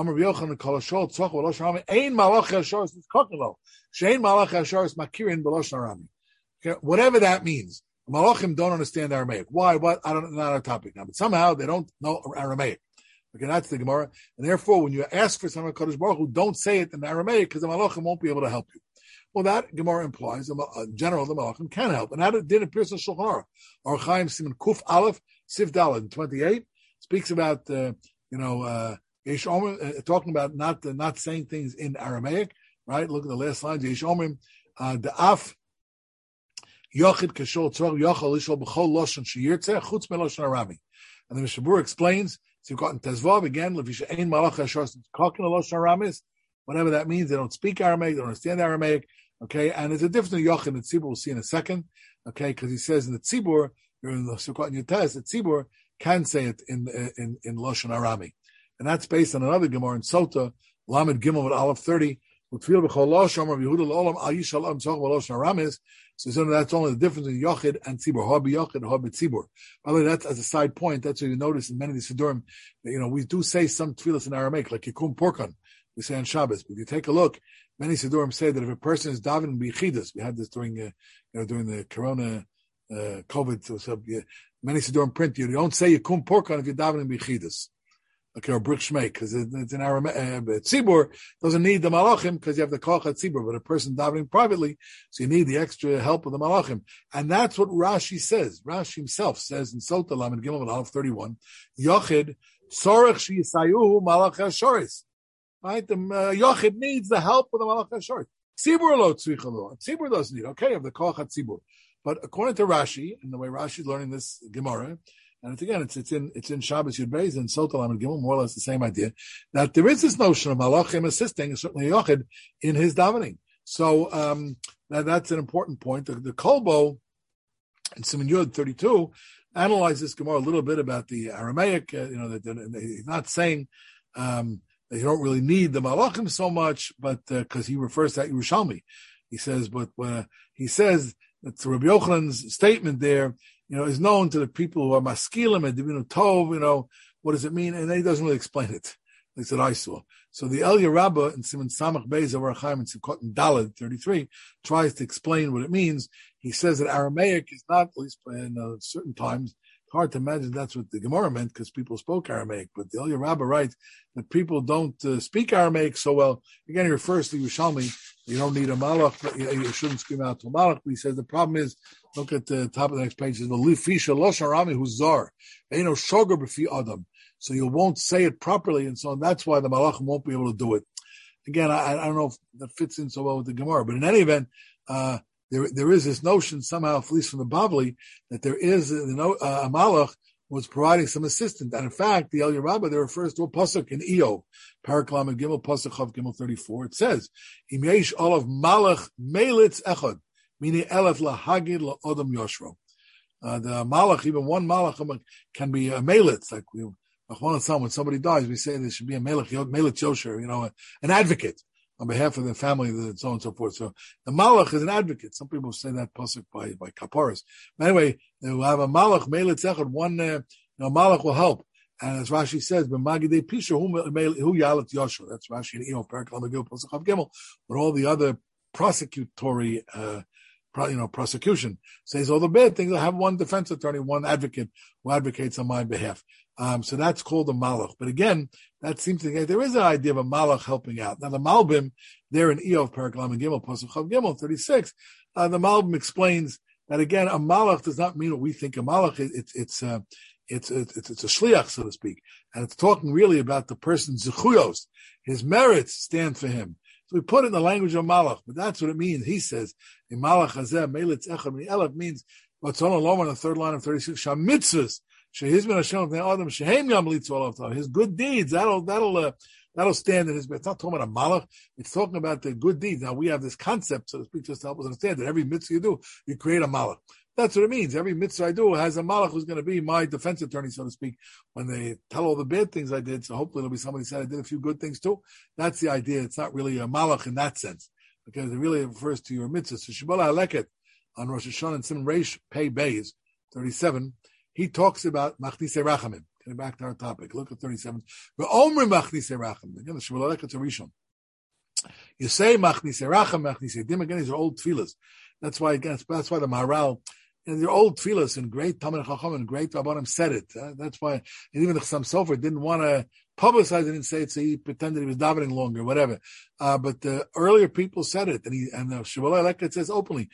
okay, whatever that means. Malachim don't understand Aramaic. Why? What? I don't know, not our topic now. But somehow they don't know Aramaic. Okay, that's the Gemara. And therefore, when you ask for something Kadosh Baruch Hu, don't say it in Aramaic, because the Malachim won't be able to help you. Well, that Gemara implies, in general, the Malachim can help. And that did appear in Shulchan Aruch. Or Chaim Simon Kuf Aleph, Sif Daled, in twenty-eight, speaks about, uh, you know, uh, Yesh Omer, uh, talking about not uh, not saying things in Aramaic, right? Look at the last lines. Yesh Omer, the Af, Yochid Kashol Tzor, Yochel Ishol B'chol Loshan Sheyirtzeh, Chutz Meloshan Arami. And the Mishabur explains, so you've got in Tezvav, again, Levisha Ein Malach HaShor, Kokin Loshan Aramis, whatever that means. They don't speak Aramaic, they don't understand Aramaic. Okay, and there's a difference in Yochid and Tzibur, we'll see in a second. Okay, because he says in the Tzibur, in the Sukkot and Yutes, the Tzibur can say it in in in Loshan Arami, and that's based on another Gemara in Sota, Lamed Gimel with Aleph thirty. So that's only the difference in Yochid and Tzibur. Habi Yochid, Habi Tzibur. By the way, that's as a side point. That's what you notice in many of these Siddurim. You know, we do say some tefillas in Aramaic, like Yikum Porkan. We say on Shabbos. But if you take a look, many Siddurim say that if a person is davening b'yichidus, we had this during, uh, you know, during the Corona, uh, COVID. So, so yeah, many Siddurim print you. You don't say Yikum Porkan if you're davening b'yichidus. Okay, or Brik Shmei, because it's in Aramaic. Uh, Tzibur doesn't need the Malachim because you have the Koch at Tzibur, but a person davening privately, so you need the extra help of the Malachim. And that's what Rashi says. Rashi himself says in Sota Lamed Gimel and Aleph thirty-one, Yochid, Sorech Sheyisayuhu Malach HaShoris. Right? The uh, Yochid needs the help of the Malach HaShoris. Tzibur lo tzricha lo. Tzibur doesn't need, okay, you have the Koch at Tzibur. But according to Rashi, and the way Rashi is learning this Gemara, and it's, again, it's it's in it's in Shabbos Yud Beis and Sota Lamed Gimel, more or less the same idea, that there is this notion of Malachim assisting, certainly Yochid, in his davening. So um, that, that's an important point. The, the Kolbo in Siman Yud thirty-two analyzes this Gemara a little bit about the Aramaic. Uh, you know, that he's not saying um, that you don't really need the Malachim so much, but because uh, he refers to that Yerushalmi, he says, but uh, he says that Rabbi Yochanan's statement there, you know, is known to the people who are maskilim and divinu tov. You know, what does it mean? And he doesn't really explain it. They said I saw. So the Elia Rabbah in Simon Samach Beis of Arachaim and Simchot and Daled thirty-three tries to explain what it means. He says that Aramaic is not, at least in uh, certain times, it's hard to imagine that's what the Gemara meant because people spoke Aramaic. But the Elia Rabbah writes that people don't uh, speak Aramaic so well. Again, he refers to Yerushalmi. You don't need a malach, but you, you shouldn't scream out to a malach. But he says the problem is, look at the top of the next page. It says, "Lifisha loshan rami who's zar, ain't no shogar b'fi adam." So you won't say it properly, and so that's why the malachim won't be able to do it. Again, I, I don't know if that fits in so well with the Gemara, but in any event, uh, there there is this notion somehow, at least from the Bavli, that there is a, uh, a malach was providing some assistance. And in fact, the Elia Rabbah there refers to a pasuk in Iyov, Paraklam and Gimel pasuk Chav Gimel thirty-four. It says, "Im yesh olav malach melitz echad, meaning elef lahagid laodam yoshro." Uh, the malach, even one malach, can be a melitz, like we. When somebody dies, we say there should be a melech, melech yosher, you know, an advocate on behalf of the family, and so on and so forth. So the malach is an advocate. Some people say that pasuk by by kaparas. But anyway, we'll have a malach, melech echad, one, uh, you know, malach will help. And as Rashi says, b'magidei pisha hu yalat yosher. That's Rashi in Iyov, Paraklam Gimel pasuk Chav Gimel. But all the other prosecutory, uh, you know, prosecution says all the bad things. I have one defense attorney, one advocate who advocates on my behalf. Um, so that's called a malach. But again, that seems to there is an idea of a malach helping out. Now the Malbim, there in Iyov, Paraklam and Gimel, Pasuk Chav Gimel, thirty-six, uh, the Malbim explains that again, a malach does not mean what we think a malach is. It's, it's, uh, it's, it's, it's a shliach, so to speak. And it's talking really about the person's zechuyos. His merits stand for him. So we put it in the language of malach, but that's what it means. He says, a malach hazeh, melitz echad, elef means, what's on alone on the third line of thirty-six, shah mitzvahs, his good deeds, that'll that'll uh, that'll stand in his. It's not talking about a malach. It's talking about the good deeds. Now we have this concept, so to speak, just to help us understand that every mitzvah you do, you create a malach. That's what it means. Every mitzvah I do has a malach who's going to be my defense attorney, so to speak, when they tell all the bad things I did. So hopefully it'll be somebody who said I did a few good things too. That's the idea. It's not really a malach in that sense, because it really refers to your mitzvah. So Shibboleh Aleket on Rosh Hashanah and Simon Reish Pei Beis thirty-seven. He talks about Machnise Rachamim. Getting back to our topic, look at thirty-seven. Ve'omrim Machnise Rachamim. Again, the Shibboleh Aleket to Rishon. You say Machnise Racham, Machnise Dim. Again, these are old tefillas. That's why, again, that's why the Maharal, and they're old tefillas, and great Talmid Chacham and great Rabbanim said it. Uh, that's why, and even the Chassam Sofer didn't want to publicize it and say it, so he pretended he was davening longer, whatever. Uh, but the earlier people said it, and he, and the Shibboleh Aleket says openly,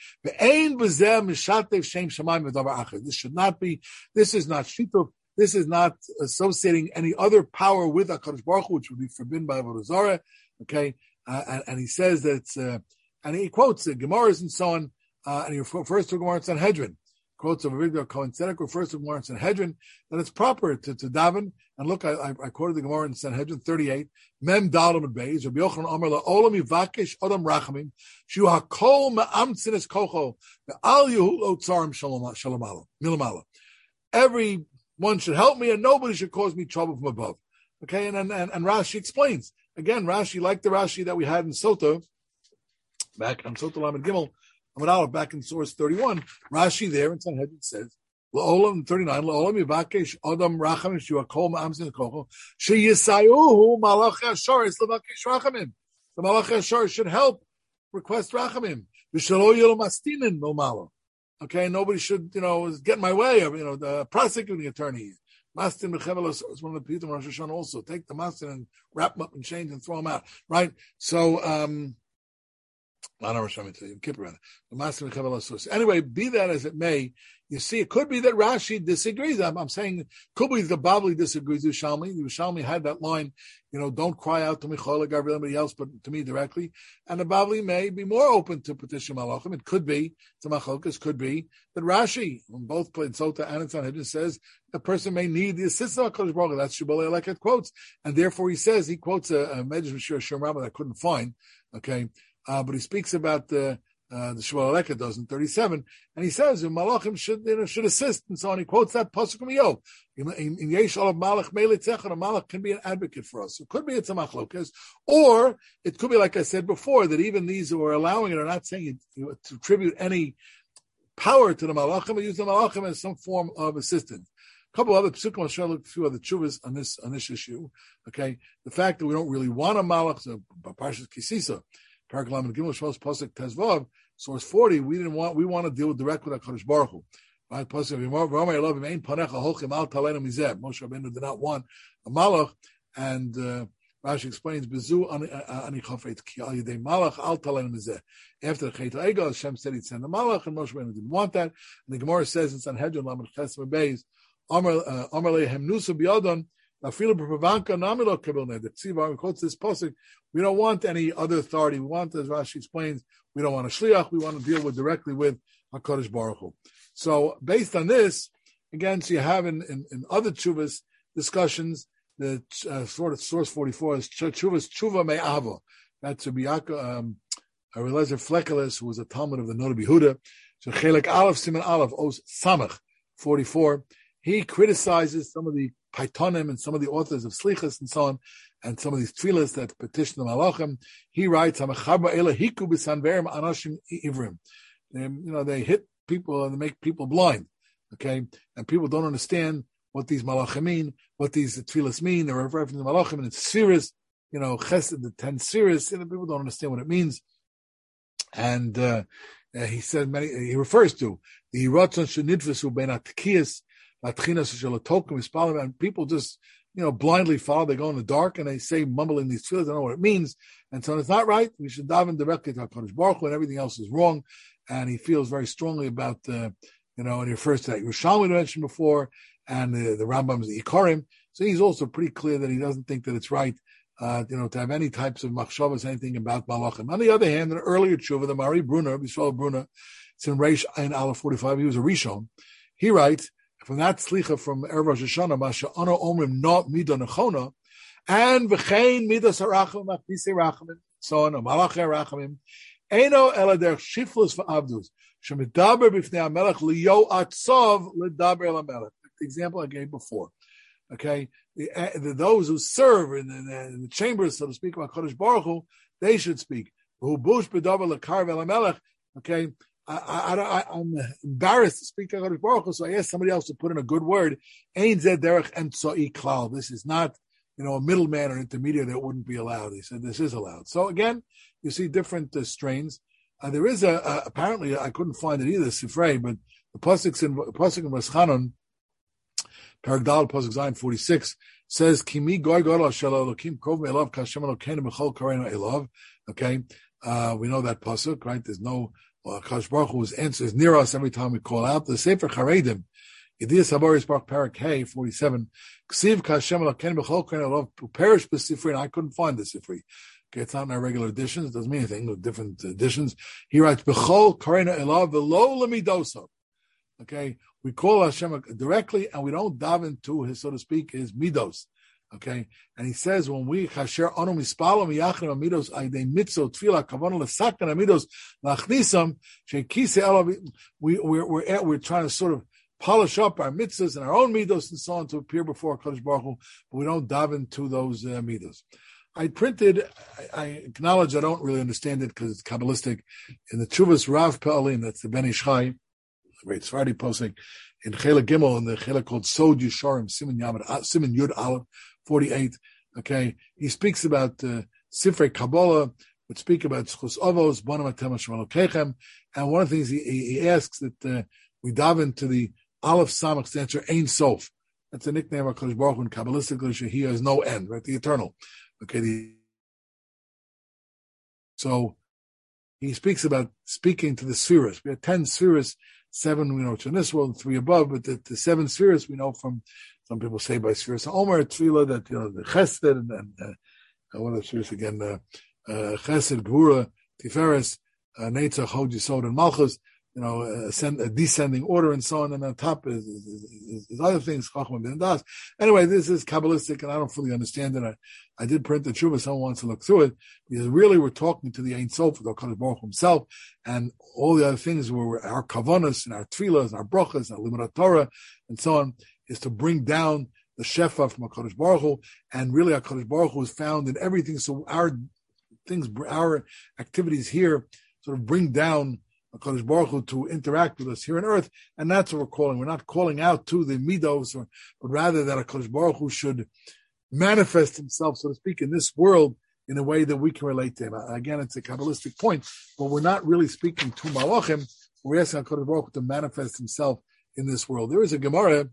this should not be, this is not shituf, this is not associating any other power with HaKadosh Baruch Hu, which would be forbidden by Avodah Zarah, okay? Uh, and, and he says that it's, uh, and he quotes the Gemaras and so on, uh, and he refers to Gemara in Sanhedrin. Quotes of Avigdor Kohen Tzedek refers to Gemara in Sanhedrin, that it's proper to, to daven. And look, I, I, I quoted the Gemara in Sanhedrin thirty-eight. Mem dalam and beis. Rabbi Yochanan Omer la'olam yivakesh adam rachamim. Shu hakol me'amtzin es kocho. Ve'al yehu lo tzarim shalomalo. Milamalo. Everyone should help me and nobody should cause me trouble from above. Okay, and, and, and Rashi explains. Again, Rashi, like the Rashi that we had in Sota, back on Sota Lamed Gimel, back in source thirty-one, Rashi there in Sanhedrin says, La'olam thirty-nine, La'olam yivakesh adam rachamim shu hakol ma'amzin kocho, sheyisayuhu malach hashar es levakesh rachamim. The malach hashar should help request rachamim. V'shelo yelo mastinin no malo. Okay, nobody should, you know, get in my way of, you know, the prosecuting attorney. Mastin b'chevelos is one of the people in Rosh Hashanah also. Take the mastin and wrap them up in chains and throw them out, right? So, um, anyway, be that as it may, you see, it could be that Rashi disagrees. I'm, I'm saying, could be the Bavli disagrees with Shalmi. The Shalmi had that line, you know, don't cry out to Michal or Gabriel, anybody else, but to me directly. And the Bavli may be more open to petition Malachim. It could be, to Machalkas, could be that Rashi, when both played Sota and Sanhedrin, says a person may need the assistance of HaKadosh Baruch Hu. That's Shibboleh Aleket quotes. And therefore he says, he quotes a, a Medrash Shir Shem Rabbah that I couldn't find, okay? Uh, but he speaks about the uh, the Shmuel Aleket does in thirty-seven, and he says Malachim should you know should assist and so on. He quotes that pasuk from Yov. In Yesh Olav Malach Meilitzechad, a Malach can be an advocate for us. It could be it's a machlokas, or it could be like I said before that even these who are allowing it are not saying it, you know, to attribute any power to the Malachim, but use the Malachim as some form of assistance. A couple other psukim. I'll show you a few other tshuvas on this on this issue. Okay, the fact that we don't really want a malach, so Parshas Kisisa, Parak Lamed Gimel Shmos Pasuk Tezvav, source forty. We didn't want. We want to deal directly with HaKadosh Baruch Hu. Right? Pasuk V'Romei Elav V'Ein Panecha Holchim Al Taleinu Mizeh. Moshe Rabbeinu did not want a malach, and uh, Rashi explains Bezu Ani Chafetz Ki Al Yedei Malach Al Taleinu Mizeh. After the Chet Ha'egel, Hashem said He'd send a malach, and Moshe Rabbeinu didn't want that. And the Gemara says in Sanhedrin Lamed Ches Beis, Amar Lehem Nusu B'Yadon. The Ksiva quotes this pasuk. We don't want any other authority. We want, as Rashi explains, we don't want a shliach. We want to deal with directly with HaKadosh Baruch Hu. So, based on this, again, so you have in, in, in other tshuvas discussions, the uh, sort of source forty-four is tshuvas tshuva me'ava. That's Rabbi Yaakov, um, Eliezer Flekeles, who was a Talmud of the Noda B'Yehuda. So Chelek Aleph Siman Aleph Os Samach forty-four. He criticizes some of the Paitonim and some of the authors of Slichas and so on, and some of these tefillas that petition the Malachim. He writes, "Hiku b'sanverim anashim ivrim." You know, they hit people and they make people blind. Okay, and people don't understand what these Malachim mean, what these tefillas mean. They're referring to the Malachim and it's Siris, you know, Chesed, the ten Siris. You know, people don't understand what it means. And uh, he said many. He refers to the Ratzon Shenidvesu Ben Atkiyas. And people just, you know, blindly follow. They go in the dark and they say, mumbling these tefillas. They don't know what it means. And so it's not right. We should daven directly to HaKadosh Baruch Hu, and everything else is wrong. And he feels very strongly about, uh, you know, and he refers to that Yerushalmi mentioned before, and the, the Rambam's the Ikarim. So he's also pretty clear that he doesn't think that it's right, uh, you know, to have any types of machshavas, anything about malachim. On the other hand, an earlier tshuva, the Mari Brunner, Yisrael Brunner, it's in Reish Ein Aleph forty-five. He was a Rishon. He writes, from that slicha from Erev Rosh Hashanah, Masha Ana Omrim Not Mida Nechona, and V'chein Midas Harachim Machbisi Rachamim, so on, Malach Harachamim, Eino Elader Shiflus v'Avdus, Shemidaber B'fnei HaMelech Liyo Atzov L'daber El HaMelech. The example I gave before. Okay, the, the, those who serve in the, in the chambers, so to speak, of HaKadosh Baruch Hu, they should speak. Who bush b'daber l'karv El HaMelech. Okay. I, I, I, I'm embarrassed to speak to HaKadosh Baruch Hu, so I asked somebody else to put in a good word. Ein zeh derech emtzai klal. This is not, you know, a middleman or intermediary that wouldn't be allowed. He said this is allowed. So again, you see different uh, strains. Uh, there is a, a apparently I couldn't find it either, Sifrei, but the pasuk in pasuk in Raschanon, Parak Dal pasuk Zayin forty-six says Kimi goy gadol shel Elokim krov me'elav kashem Elokeinu b'chol kareinu elav. Okay, uh, we know that pasuk, right? There's no Well, HaKadosh Baruch Hu's answer is near us every time we call out. The Sefer Charedim, Yediyas Habaris Baruch Parak Hey, forty-seven, Ksiv Kashem Elokeinu B'chol Kareinu Elav, perish b'Sifri, and I couldn't find the Sifri. Okay, it's not in our regular editions. It doesn't mean anything. With different editions. He writes, B'chol Kareinu Elav v'lo l'midoso. Okay, we call Hashem directly, and we don't dive into his, so to speak, his midos. Okay, and he says when we kasher anu mispalo miyachrim amidos aydei mitzvot tefillah kavana lesakan amidos lachnisam shekise elav. We we're we're at, we're trying to sort of polish up our mitzvahs and our own midos and so on to appear before Kadosh Baruch Hu, but we don't dive into those uh, midos. I printed. I, I acknowledge I don't really understand it because it's kabbalistic. In the Tshuvas Rav Pe'alim, that's the Ben Ish Chai, great Sfardi posting in Chela Gimel, in the Chela called Sod Yisharim Siman Yamad Siman Yud Aleph forty-eight. Okay, he speaks about uh, Sifrei Kabbalah, which speak about Schus Avos, Bonam Atem Hashem Elokechem, and one of the things he, he asks that uh, we dive into the Aleph Samach answer Ein Sof. That's a nickname of HaKadosh Baruch Hu in Kabbalistically. He has no end, right? The eternal. Okay, the, so he speaks about speaking to the spheres. We have ten spheres, seven we know in this world, and three above, but the, the seven spheres we know from, some people say by spheres Omer, Tefillah, that, you know, the Chesed, and, and uh, what are the spheres again? Uh, uh, Chesed, Gvura, Tiferes, uh, Netzach, Hod, Yisod, and Malchus, you know, a, ascend, a descending order and so on, and on top is, is, is, is other things, Chachma ben Das. Anyway, this is Kabbalistic, and I don't fully understand it. I, I did print the Tshuva, someone wants to look through it, because really we're talking to the Ein Sof, the HaKadosh Baruch Hu himself, and all the other things were our Kavanas, and our Tefillas, and our Brachas, and our Limud Torah, and so on, is to bring down the Shefa from HaKadosh Baruch Hu, and really HaKadosh Baruch Hu is found in everything, so our things, our activities here sort of bring down HaKadosh Baruch Hu to interact with us here on earth, and that's what we're calling. We're not calling out to the midos, or, but rather that HaKadosh Baruch Hu should manifest himself, so to speak, in this world in a way that we can relate to him. Again, it's a Kabbalistic point, but we're not really speaking to Malachim. We're asking HaKadosh Baruch Hu to manifest himself in this world. There is a Gemara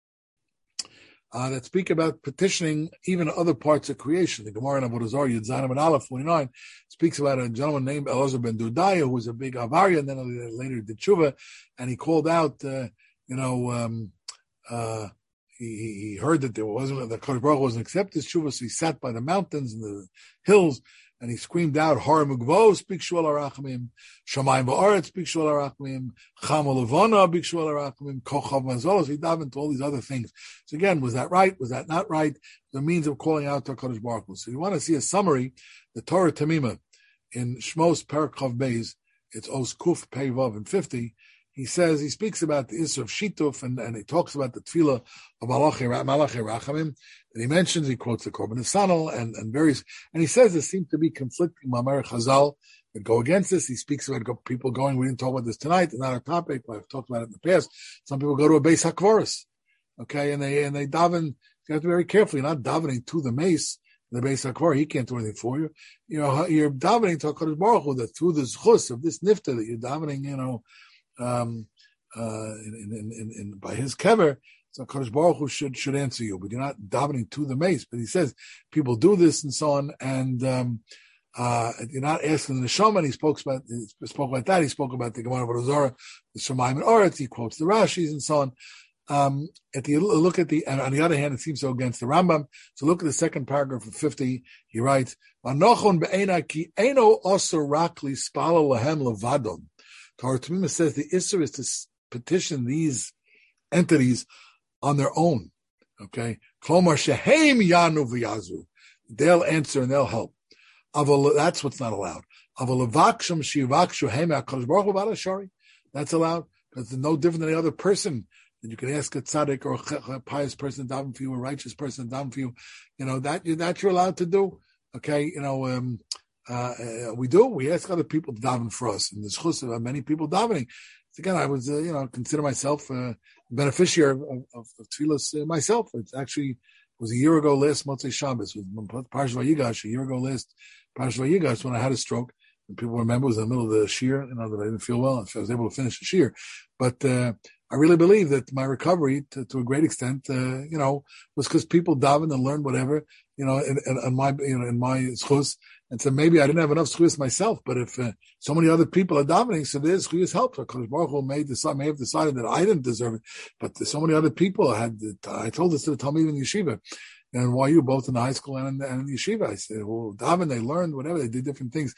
uh, that speak about petitioning even other parts of creation. The Gemara in Avodah Zarah, Yud Zayin and Aleph forty-nine, speaks about a gentleman named Elazar ben Dudaya, who was a big Avarya, and then later did Tshuva, and he called out, uh, you know, um, uh, he, he heard that there wasn't, that Kadosh Baruch Hu wasn't accept his Tshuva, so he sat by the mountains and the hills, and he screamed out, Har Mugvo, speak Shual HaRachamim, Shamayim Ba'aret, speak Shual HaRachamim, Cham Levana, speak Shual HaRachamim, Kochav Mazolos. He dived into all these other things. So again, was that right? Was that not right? The means of calling out to HaKadosh Baruch Hu. So you want to see a summary, the Torah Tamima, in Shmos Perek Chav Beis, it's Os Kuf Pei Vav and fifty, he says, he speaks about the Isra of Shituf, and, and he talks about the Tefillah of Malachi Rachamim, and he mentions, he quotes the Korban Nesanel, and, and various, and he says there seems to be conflicting Mamar Chazal that go against this. He speaks about people going, we didn't talk about this tonight, it's not our topic, but I've talked about it in the past. Some people go to a Beis HaKvoros, okay, and they, and they daven, you have to be very careful, you're not davening to the mace, the Beis HaKvar, he can't do anything for you. You know, you're davening to HaKadosh Baruch Hu, that through the zchus of this nifta that you're davening, you know, um, uh, in, in, in, in, by his kever, so HaKadosh Baruch Hu should, should answer you, but you're not davening to the mace. But he says, people do this and so on, and, um, uh, you're not asking the neshama, and he spoke about, he spoke about that, he spoke about the Gemara Avodah Zarah, the Shemayim and Oretz, he quotes the Rashis and so on. Um, at the look at the, and on the other hand, it seems so against the Rambam. So look at the second paragraph of fifty. He writes, "Vanochon be'ena ki eno osur rakli spala lahem levadon." Torah Tamima says the issur is to petition these entities on their own. Okay, klomar shehem yanu v'yazu. They'll answer and they'll help. Aval, that's what's not allowed. Aval levakshem shivakshu hem HaKadosh Baruch Hu b'ala shari. That's allowed because it's no different than any other person. And you can ask a tzaddik or a pious person daven for you, a righteous person daven for you. You know, that, that you're allowed to do. Okay, you know, um, uh, uh, we do. We ask other people to daven for us. And there's chus of many people davening. Again, I was, uh, you know, consider myself a beneficiary of, of, of tefillas uh, myself. It's actually, it was a year ago last Motzei Shabbos. It was Parshas Vayigash, a year ago last Parshas Vayigash when I had a stroke. And people remember it was in the middle of the shir, you know, that I didn't feel well. I was able to finish the shir. But, uh, I really believe that my recovery, to, to a great extent, uh, you know, was because people davened and learned whatever, you know, in, in, in my, you know, in my schus. And so maybe I didn't have enough schus myself, but if uh, so many other people are davening, so there's schus help. Because Baruch Hu may decide, may have decided that I didn't deserve it, but so many other people had. I told this to the Talmud in yeshiva, and why you both in the high school and in, and in yeshiva. I said, well, daven, they learned whatever, they did different things.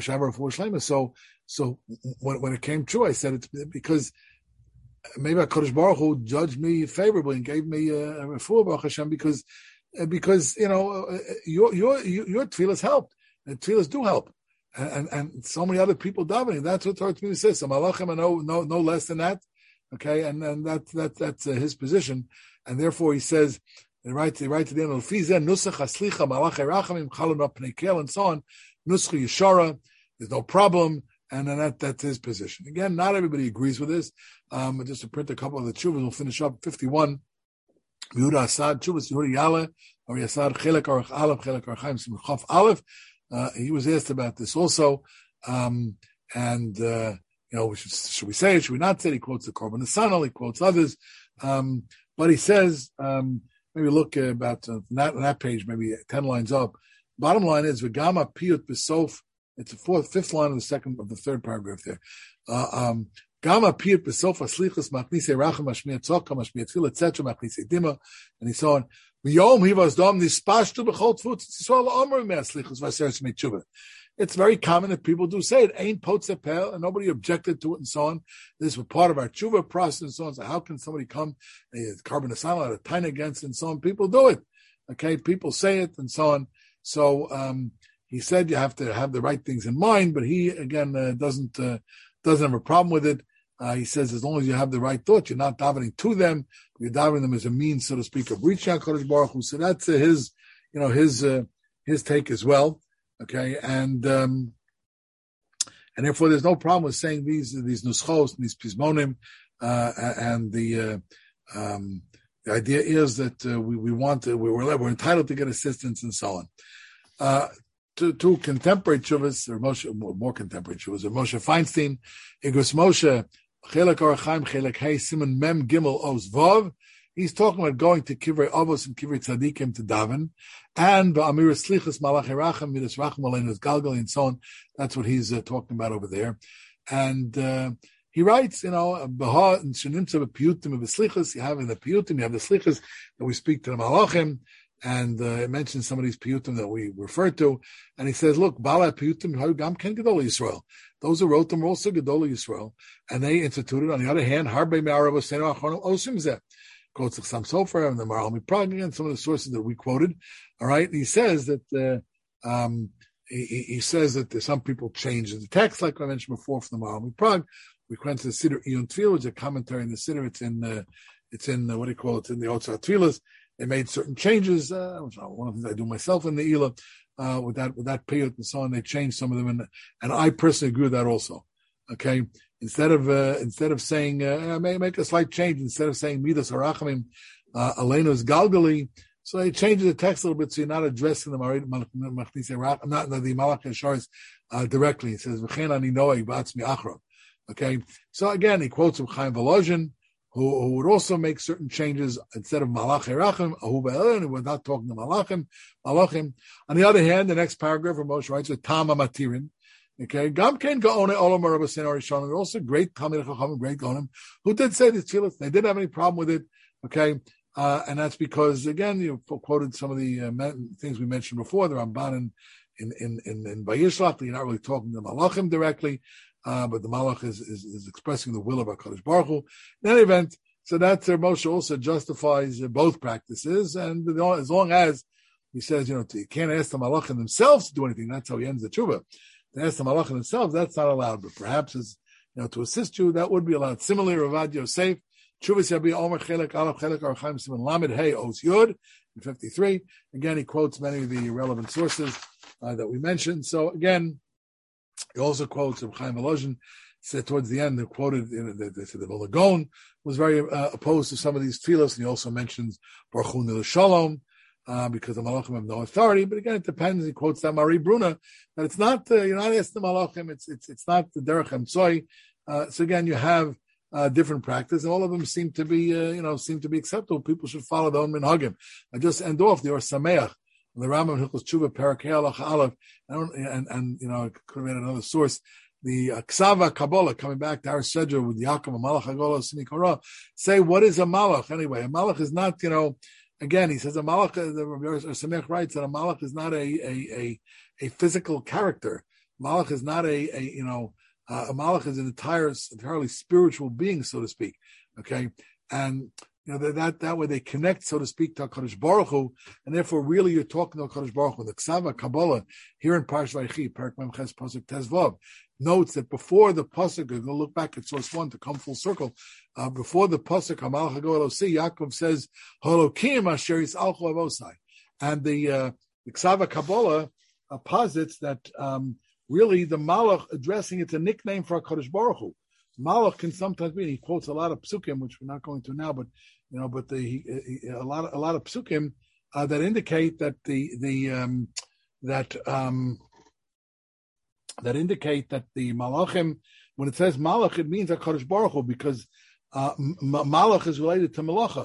So, so when when it came true, I said it's because. Maybe HaKadosh Baruch Hu judged me favorably and gave me a refuah, Baruch Hashem, because, because, you know, your, your, your tefillahs helped. And tefillahs do help. And, and, and so many other people davening. That's what Torah Tamima says. So malachim are no, no, no less than that. Okay. And, and that, that, that's uh, his position. And therefore he says, they write, they write to the end of Fizeh, Nusach Haslicha, Malachai Rachamim, Chalon Pnei Kel, and so on. Nusach Yeshara, there's no problem. And then that, that's his position. Again, not everybody agrees with this. Um, just to print a couple of the tshuvas, we'll finish up fifty-one. Yehuda Asad, Tshuvas Yehuda Yale, or Yasad, Chelek Aruch Aleph, Chelek Aruchaim, Simchaf Aleph. Uh, he was asked about this also. Um, and, uh, you know, should, should we say it? Should we not say it? He quotes the Korban Nesanel, he quotes others. Um, but he says, um, maybe look uh, about uh, that, that page, maybe ten lines up. Bottom line is, V'gama Piyut B'sof. It's the fourth, fifth line of the second, of the third paragraph there. Uh, um, Gama piyut besofa slichus machnise rachem mashmiya tzokah mashmiya tefillah etc. machnise dima, and he so on. V'yom hivas dom nispashtu b'chol tfutz yisrael omer mea slichus v'aseres meitshuva. It's very common that people do say it. Ain't potzepel, and nobody objected to it, and so on. This was part of our tshuva process, and so on. So how can somebody come, carbon asana at a time against, and so on? People do it. Okay, people say it, and so on. So. um He said you have to have the right things in mind, but he again uh, doesn't uh, doesn't have a problem with it. Uh, he says as long as you have the right thoughts, you're not davening to them, you're davening them as a means, so to speak, of reaching out HaKadosh Baruch Hu. So that's uh, his, you know, his uh, his take as well. Okay, and um, And therefore, there's no problem with saying these these nuschos, these pismonim, uh, and the uh, um, the idea is that uh, we we want to, we we're, we're entitled to get assistance and so on. Uh, to, to contemporary tshuvas, or Moshe, more, more contemporary tshuvas, or Moshe Feinstein, Igros Moshe, Chelek Orachaim, Chelek Hey, Simon Mem Gimel Oz Vav. He's talking about going to Kivrei Avos and Kivrei Tzadikim to daven, and Amir Slichas Malach Racham, Midas Racham Aleinu Galgali, and so on. That's what he's uh, talking about over there. And uh, he writes, you know, Baha and Shenimtza Piyutim of the Slichas. You have in the Piyutim, you have the Slichas that we speak to the Malachim, and uh, it mentions some of these Piyutim that we refer to. And he says, look, Bala Piyutim Gam Ken Gedol Yisrael. Those who wrote them were also Gedol Yisrael, and they instituted. On the other hand, Harbe Me'arav Osenu Achronim Osim Zeh. Quotes the Sam Sofer and the Maral Miprag, again, some of the sources that we quoted. All right, and he says that uh, um, he, he says that some people change the text, like I mentioned before, from the Maral Miprag. We went to the Siddur Iyun Tefillah, which is a commentary in the Siddur. It's in uh, it's in uh, what do you call it? It's in the Otzar Tefillahs. They made certain changes. Uh, which one of the things I do myself in the Ila uh, with that with that piyut and so on. They changed some of them, and, and I personally agree with that also. Okay. Instead of uh, instead of saying uh, may make a slight change, instead of saying Midas Harachamim uh, Alenu's Galgali, so they change the text a little bit, so you're not addressing the Marid Machnise not the Malach Yesharis uh, directly. He says V'chein ani noeg ba'atzmi achra. Okay, so again he quotes from Chaim Volozhin, who, who would also make certain changes instead of Malach Harachim Ahu Be'elen. We're not talking to Malachim Malachim. On the other hand, the next paragraph of Moshe writes with Tama Matirin. Okay, Gam Ken Gaone Olam Rabbeinu Arishonim. They're also great Talmidei Chachamim, great Gaonim, who did say these tefillahs. They didn't have any problem with it. Okay, uh, and that's because again you quoted some of the uh, things we mentioned before. The Ramban in in in in, in Vayishlach. You're not really talking to Malachim directly, uh, but the Malach is, is is expressing the will of HaKadosh Baruch Hu. In any event, so that's uh, Moshe also justifies uh, both practices, and as long as he says, you know, you can't ask the Malachim themselves to do anything. That's how he ends the tshuva. To ask the malachim themselves, that's not allowed. But perhaps, as you know, to assist you, that would be allowed. Similarly, Ravad Yosef, Chuvas Yabi Omer Chelek Aleph Chelek Archaim Simon Lamed Hey Os Yud in fifty-three. Again, he quotes many of the relevant sources uh, that we mentioned. So again, he also quotes from Chaim Volozhin. Said towards the end, they quoted you know, the the, the Volagon was very uh, opposed to some of these tefillos, and he also mentions Baruch Hu Nil Shalom. Uh, because the Malachim have no authority, but again, it depends. He quotes that Marie Bruna that it's not uh, you're not asking the Malachim. It's it's it's not the Derech Hamtzoi. Uh, so again, you have uh, different practice, and all of them seem to be uh, you know seem to be acceptable. People should follow their own minhagim. I just end off the Or Sameach, the Rambam Hilchos Tshuva Parakei Alach Aleph, and and you know I could have made another source. The uh, Ksava Kabbalah, coming back to our Sedra with Yaakov, a Malach Hagolah Simi Korah, say what is a Malach anyway? A Malach is not you know. Again, he says a malach. The Rabbi Samech writes that a malach is not a a a, a physical character. Malach is not a, a you know uh, a malach is an entire entirely spiritual being, so to speak. Okay, and you know that that way they connect, so to speak, to HaKadosh Baruch Hu, and therefore really you're talking to HaKadosh Baruch Hu. The Ksava Kabbalah here in Parsh Vayechi, Perek Mem Ches Pasuk Tezvav, notes that before the pasuk, go look back at source one to come full circle. Uh, before the pasuk, Hamal Hago Elosi, Yaakov says, "Holokim Asher Yis'alchu Avosai," and the uh, the Ksava Kabbalah uh, posits that um, really the Malach addressing it's a nickname for HaKadosh Baruch Hu. Malach can sometimes mean, he quotes a lot of psukim, which we're not going to now, but you know, but the he, he, a lot of, a lot of psukim uh, that indicate that the the um, that um, that indicate that the malachim, when it says malach, it means HaKadosh Baruch Hu, because uh, m- malach is related to malacha.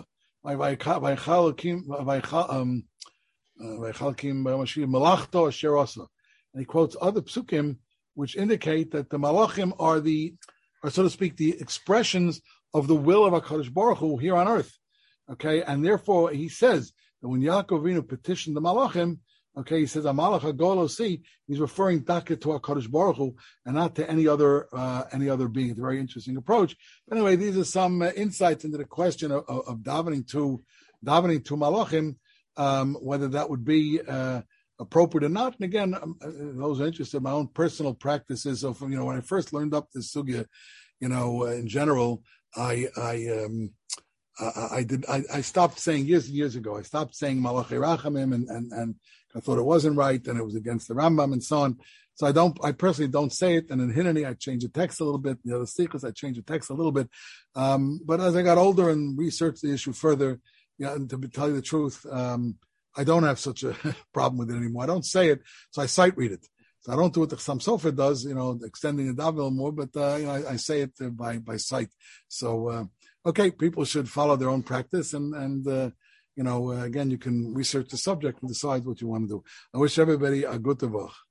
And he quotes other psukim which indicate that the malachim are the, or so to speak, the expressions of the will of HaKadosh Baruch Hu here on earth. Okay, and therefore he says that when Yaakov Avinu petitioned the malachim, okay, he says, "Amalach Hagolo Si." He's referring back to HaKadosh Baruch Hu and not to any other uh, any other being. It's a very interesting approach. But anyway, these are some uh, insights into the question of, of, of davening to davening to malachim, um, whether that would be uh, appropriate or not. And again, um, those are interested in my own personal practices. So, from you know, when I first learned up this sugya, you know, uh, in general, I I. Um, I, I did. I, I stopped saying years and years ago. I stopped saying Malachei Rachamim, and, and and I thought it wasn't right, and it was against the Rambam and so on. So I don't, I personally don't say it. And in Hineni, I change the text a little bit. The other stichas, I change the text a little bit. Um, but as I got older and researched the issue further, yeah, and to tell you the truth, um, I don't have such a problem with it anymore. I don't say it, so I sight read it. So I don't do what the Chassam Sofer does, you know, extending the Davil more, but uh, you know, I, I say it uh, by by sight. So uh, okay, people should follow their own practice, and and uh, you know, uh, again, you can research the subject and decide what you want to do. I wish everybody a good tevach.